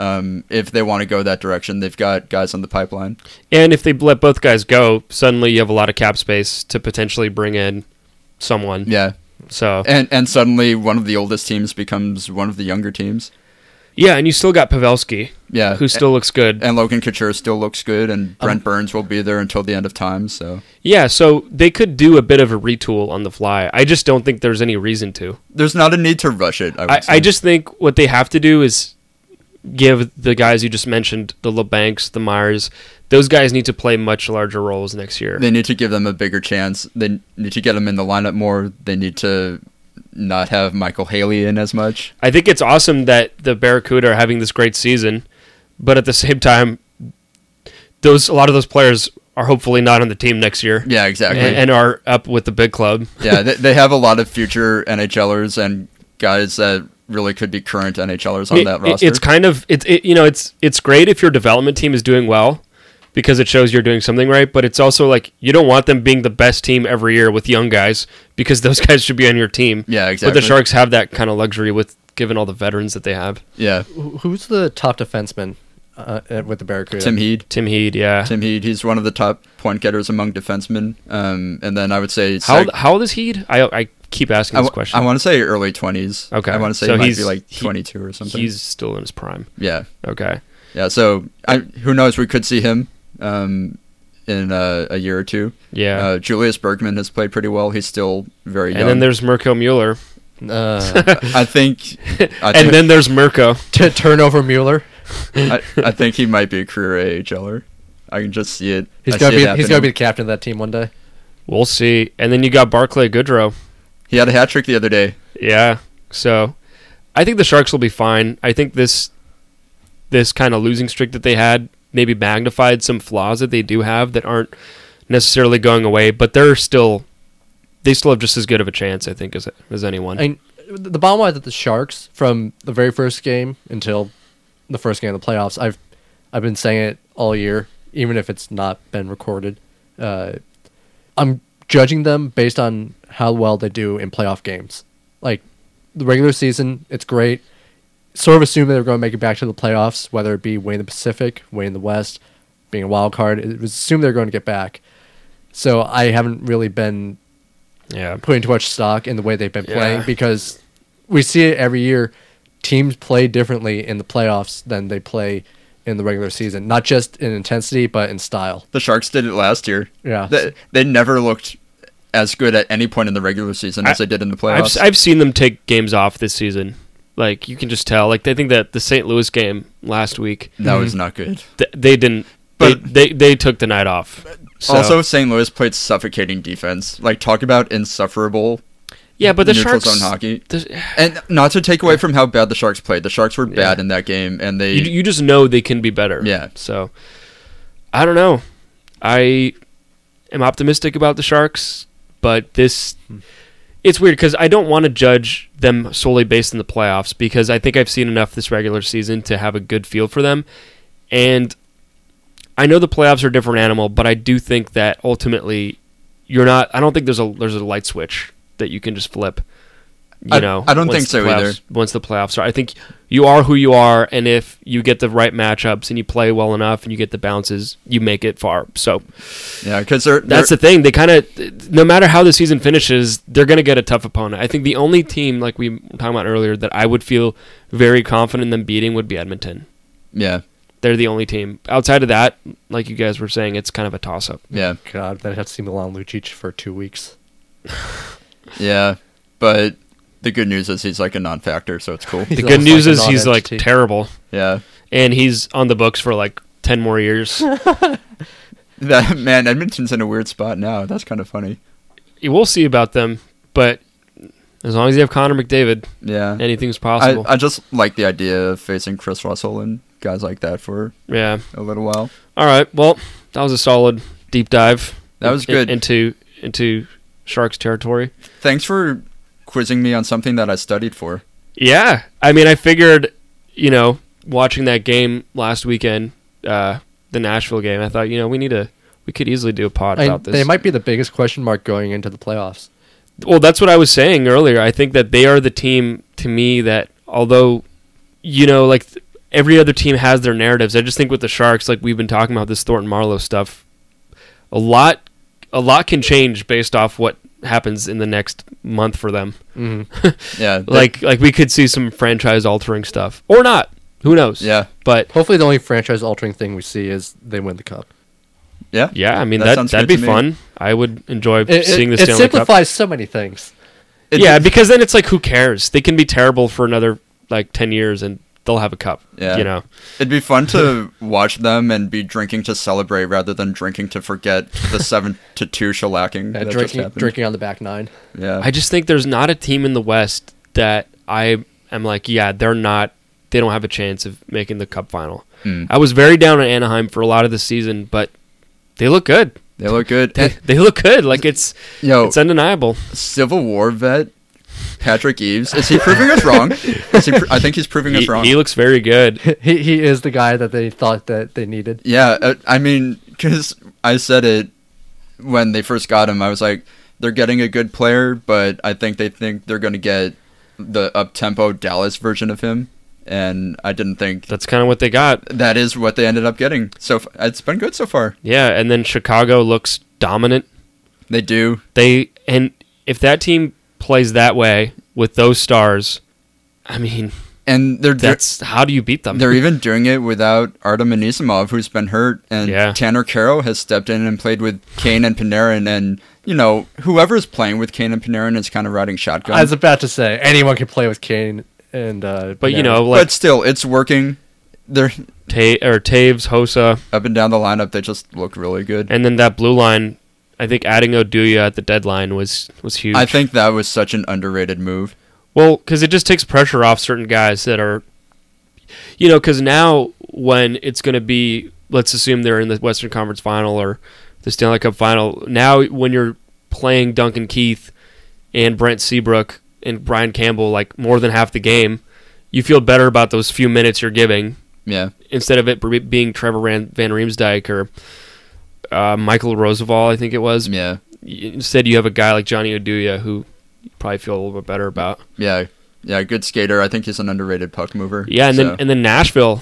If they want to go that direction, they've got guys on the pipeline. And if they let both guys go, suddenly you have a lot of cap space to potentially bring in someone. Yeah. So And suddenly one of the oldest teams becomes one of the younger teams. yeah, and you still got Pavelski, Yeah. who still looks good. And Logan Couture still looks good, and Brent Burns will be there until the end of time. So Yeah, so they could do a bit of a retool on the fly. I just don't think there's any reason to. there's not a need to rush it. I just think what they have to do is give the guys you just mentioned, the LeBancs, the Myers, those guys need to play much larger roles next year. They need to give them a bigger chance. They need to get them in the lineup more. They need to not have Michael Haley in as much. I think it's awesome that the Barracuda are having this great season, but at the same time, a lot of those players are hopefully not on the team next year. Yeah, exactly. And are up with the big club. Yeah, they have a lot of future NHLers and guys that really could be current NHLers on that roster. It's kind of it's great if your development team is doing well because it shows you're doing something right, but it's also like you don't want them being the best team every year with young guys because those guys should be on your team. Yeah, exactly. But the Sharks have that kind of luxury with given all the veterans that they have. Yeah, Who's the top defenseman with the Barracuda? Tim Heed. Tim Heed, yeah. Tim Heed, he's one of the top point getters among defensemen. And then I would say... How old is Heed? I keep asking this question. I want to say early 20s. Okay. I want to say So he might he's- be like 22 or something. He's still in his prime. Yeah. Okay. Yeah, so who knows? We could see him in a year or two. Yeah. Julius Bergman has played pretty well. He's still very young. And then there's Mirko Mueller. I think... And then there's Mirko. Turnover Mueller. I think he might be a career AHLer. I can just see it. He's I gonna see it be happening. the captain of that team one day. We'll see. And then you got Barclay Goodrow. He had a hat trick the other day. Yeah. So I think the Sharks will be fine. I think this kind of losing streak that they had maybe magnified some flaws that they do have that aren't necessarily going away, but they still have just as good of a chance, I think, as anyone. I mean, the bottom line is that the Sharks, from the very first game until the first game of the playoffs, I've been saying it all year, even if it's not been recorded. I'm judging them based on how well they do in playoff games. Like, the regular season, it's great. Sort of assume they're going to make it back to the playoffs, whether it be winning the Pacific, winning the West, being a wild card. It was assumed they're going to get back. So I haven't really been putting too much stock in the way they've been playing because we see it every year. Teams play differently in the playoffs than they play in the regular season, not just in intensity, but in style. The Sharks did it last year. Yeah. They never looked as good at any point in the regular season as they did in the playoffs. I've seen them take games off this season. Like, you can just tell. Like, I think that the St. Louis game last week, that was not good. they didn't. But- they took the night off. So, Also, St. Louis played suffocating defense. Like, talk about insufferable yeah, but the neutral Sharks. zone hockey. And not to take away from how bad the Sharks played. The Sharks were bad in that game, and they... You just know they can be better. Yeah. So, I don't know. I am optimistic about the Sharks, but it's weird because I don't want to judge them solely based on the playoffs because I think I've seen enough this regular season to have a good feel for them. And I know the playoffs are a different animal, but I do think that ultimately I don't think there's a light switch that you can just flip. I don't think once so the playoffs- either. Once the playoffs are, I think you are who you are, and if you get the right matchups and you play well enough and you get the bounces, you make it far. So Yeah, because that's the thing. They kind of, no matter how the season finishes, they're going to get a tough opponent. I think the only team, like we were talking about earlier, that I would feel very confident in them beating would be Edmonton. Yeah, They're the only team. Outside of that, like you guys were saying, it's kind of a toss-up. yeah, God, then I'd have to see Milan Lucic for 2 weeks. yeah. but the good news is he's like a non-factor, so it's cool. He's The good almost news like a is he's like non-entity. terrible, Yeah. and he's on the books for like 10 more years. That man, Edmonton's in a weird spot now. That's kind of funny. We'll see about them, but as long as you have Connor McDavid, Yeah. anything's possible. I just like the idea of facing Chris Russell and guys like that for Yeah. a little while. All right. Well, that was a solid deep dive. That was good. into Sharks territory. Thanks for quizzing me on something that I studied for. Yeah. I mean, I figured, watching that game last weekend, the Nashville game, I thought, we could easily do a pod about this. They might be the biggest question mark going into the playoffs. Well, that's what I was saying earlier. I think that they are the team to me that, although, every other team has their narratives. I just think with the Sharks, like we've been talking about this Thornton Marlowe stuff, a lot can change based off what happens in the next month for them. Mm-hmm. Yeah. Like we could see some franchise altering stuff or not. Who knows? Yeah. But Hopefully, the only franchise altering thing we see is they win the cup. Yeah. yeah, I mean That sounds that'd good be to me. fun. I would enjoy seeing the It Stanley Cup. simplifies so many things. Yeah, because then it's like, who cares? They can be terrible for another 10 years and they'll have a cup. Yeah. It'd be fun to watch them and be drinking to celebrate rather than drinking to forget the 7-2 shellacking that just happened. Drinking on the back nine. Yeah. I just think there's not a team in the West that I am like, yeah, they don't have a chance of making the cup final. I was very down on Anaheim for a lot of the season, but they look good. They look good. They look good. Like it's undeniable. Civil War vet Patrick Eaves, is he proving us wrong? I think he's proving us wrong. He looks very good. He is the guy that they thought that they needed. Yeah, I mean, because I said it when they first got him. I was like, they're getting a good player, but I think they think they're going to get the up-tempo Dallas version of him. And I didn't think That's kind of what they got. that is what they ended up getting. So it's been good so far. Yeah, and then Chicago looks dominant. They do. And if that team plays that way with those stars, I mean, And that's how do you beat them? they're even doing it without Artem Anisimov, who's been hurt, and Yeah. Tanner Kero has stepped in and played with Kane and Panarin, and whoever's playing with Kane and Panarin is kind of riding shotgun. I was about to say anyone can play with Kane and. but Panarin. But still, it's working. They're Taves, Hossa, up and down the lineup. They just look really good. and then that blue line. I think adding Oduya at the deadline was huge. I think that was such an underrated move. Well, because it just takes pressure off certain guys that are, because now when it's going to be, let's assume they're in the Western Conference Final or the Stanley Cup Final. Now, when you're playing Duncan Keith and Brent Seabrook and Brian Campbell like more than half the game, you feel better about those few minutes you're giving Yeah. instead of it being Trevor Van Riemsdyk or Michael Roosevelt, I think it was. Yeah. Instead, you have a guy like Johnny Oduya who you probably feel a little bit better about. Yeah. Yeah. Good skater. I think he's an underrated puck mover. Yeah, and So, then Nashville,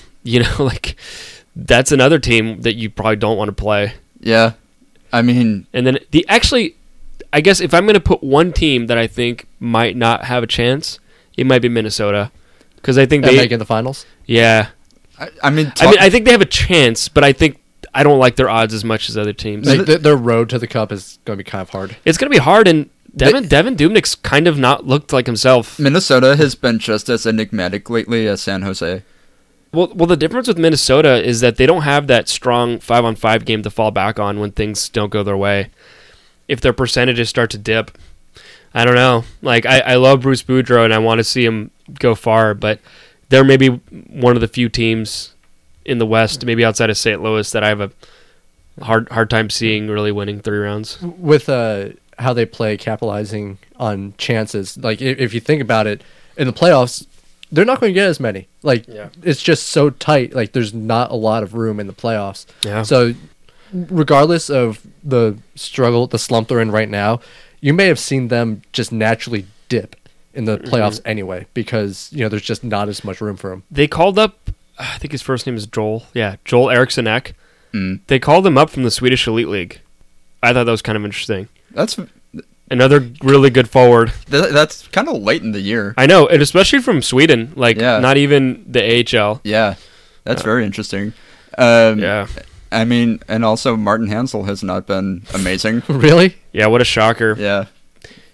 that's another team that you probably don't want to play. yeah. I mean, And then I guess if I'm going to put one team that I think might not have a chance, it might be Minnesota, because I think And they, making the finals. yeah, I mean, I think they have a chance, but I don't like their odds as much as other teams. Their road to the cup is going to be kind of hard. It's going to be hard, and Devin Dubnyk's kind of not looked like himself. Minnesota has been just as enigmatic lately as San Jose. Well, the difference with Minnesota is that they don't have that strong 5-on-5 game to fall back on when things don't go their way. If their percentages start to dip, I don't know. Like I love Bruce Boudreau and I want to see him go far, but they're maybe one of the few teams in the West, maybe outside of St. Louis, that I have a hard time seeing really winning 3 rounds. With how they play, capitalizing on chances. Like if you think about it, in the playoffs, they're not going to get as many. Like it's just so tight. Like there's not a lot of room in the playoffs. Yeah. So regardless of the struggle, the slump they're in right now, you may have seen them just naturally dip in the playoffs anyway, because there's just not as much room for them. They called up, I think his first name is Joel. Yeah, Joel Eriksson-Ek. Mm. They called him up from the Swedish Elite League. I thought that was kind of interesting. That's Another really good forward. that's kind of late in the year. I know, and especially from Sweden, Yeah. not even the AHL. Yeah, that's very interesting. Yeah. I mean, and also Martin Hansel has not been amazing. Really? Yeah, what a shocker. Yeah,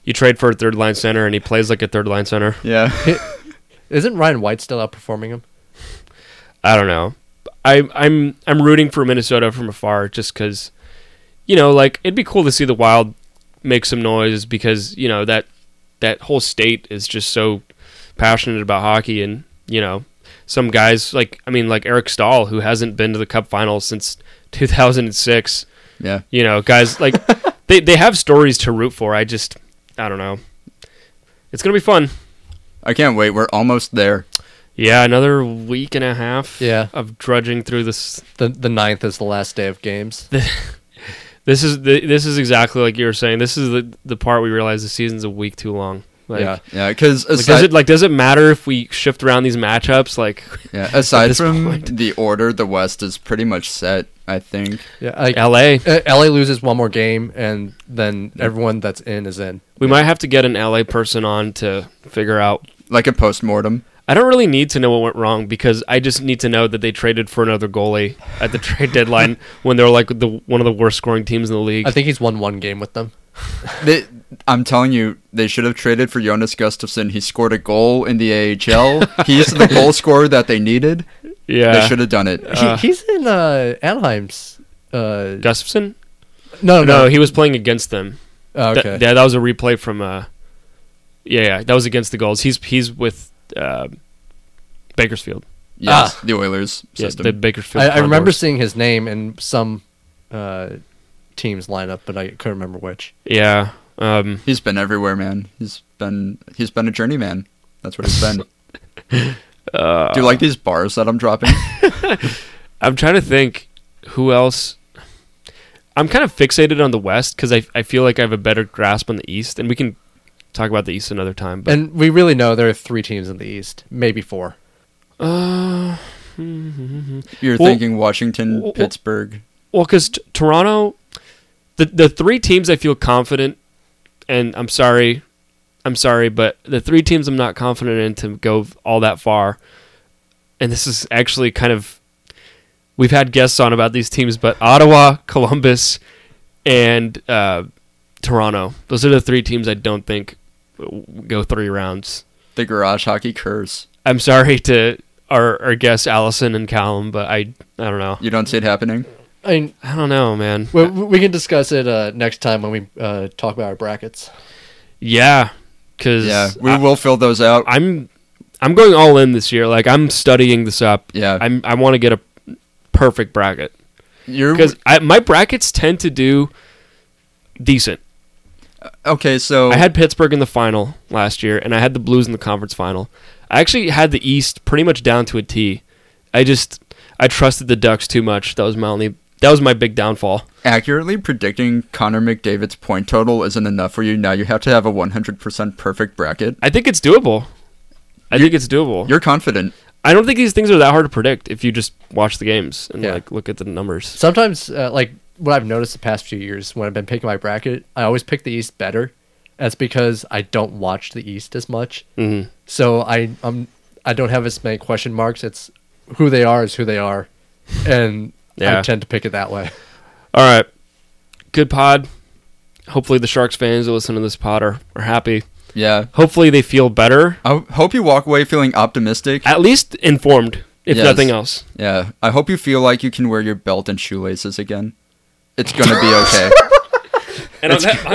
you trade for a third line center and he plays like a third line center. Yeah. Isn't Ryan White still outperforming him? I don't know. I'm rooting for Minnesota from afar just because, like it'd be cool to see the Wild make some noise because that whole state is just so passionate about hockey, and some guys like Eric Stahl, who hasn't been to the Cup Finals since 2006. Yeah. Guys like they have stories to root for. I don't know. It's gonna be fun. I can't wait. We're almost there. Yeah, another week and a half. Yeah. Of drudging through this. The 9th is the last day of games. This is exactly like you were saying. This is the part we realize the season's a week too long. Yeah. Because does it matter if we shift around these matchups? Aside from the order, the West is pretty much set, I think. Yeah, LA. LA loses one more game, and then everyone that's in is in. We might have to get an LA person on to figure out. Like a post-mortem. I don't really need to know what went wrong because I just need to know that they traded for another goalie at the trade deadline when they were like one of the worst scoring teams in the league. I think he's won one game with them. I'm telling you, they should have traded for Jonas Gustafsson. He scored a goal in the AHL. He's the goal scorer that they needed. Yeah. They should have done it. He's in Anaheim's. Gustafsson? No, he was playing against them. Oh, okay. That was a replay from. That was against the goals. He's with Bakersfield. Yes, the Oilers system. The Bakersfield. I remember Condors. seeing his name in some teams lineup, but I couldn't remember which. Yeah. He's been everywhere, man. He's been a journeyman. That's what he's been. Do you like these bars that I'm dropping? I'm trying to think who else. I'm kind of fixated on the West because I feel like I have a better grasp on the East, and we can talk about the East another time. But. And we really know there are 3 teams in the East, maybe 4. You're thinking Washington, Pittsburgh. Well, because Toronto, the 3 teams I feel confident, and I'm sorry, but the 3 teams I'm not confident in to go all that far, and this is actually kind of, we've had guests on about these teams, but Ottawa, Columbus, and Toronto. Those are the 3 teams I don't think go 3 rounds. The garage hockey curse. I'm sorry to our guests, Allison and Callum, but I don't know. You don't see it happening? I mean, I don't know, man. we can discuss it next time when we talk about our brackets. Yeah, because we will fill those out. I'm going all in this year. Like I'm studying this up. Yeah, I want to get a perfect bracket because my brackets tend to do decent. Okay, so I had Pittsburgh in the final last year, and I had the Blues in the conference final. I actually had the East pretty much down to a T. I trusted the Ducks too much. That was my big downfall. Accurately predicting Connor McDavid's point total isn't enough for you. Now you have to have a 100% perfect bracket. I think it's doable. You're confident. I don't think these things are that hard to predict if you just watch the games and look at the numbers. Sometimes, what I've noticed the past few years when I've been picking my bracket, I always pick the East better. That's because I don't watch the East as much. Mm-hmm. So I don't have as many question marks. It's who they are is who they are. And I tend to pick it that way. All right. Good pod. Hopefully the Sharks fans who listen to this pod are happy. Yeah. Hopefully they feel better. I hope you walk away feeling optimistic. At least informed, if nothing else. Yeah. I hope you feel like you can wear your belt and shoelaces again. It's going to be okay. And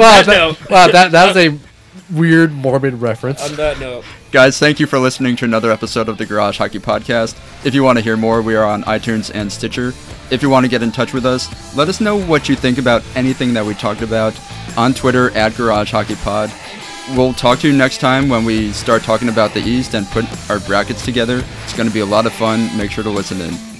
that was a weird, morbid reference. On that note. Guys, thank you for listening to another episode of the Garage Hockey Podcast. If you want to hear more, we are on iTunes and Stitcher. If you want to get in touch with us, let us know what you think about anything that we talked about on Twitter @Garage Hockey Pod. We'll talk to you next time when we start talking about the East and put our brackets together. It's going to be a lot of fun. Make sure to listen in.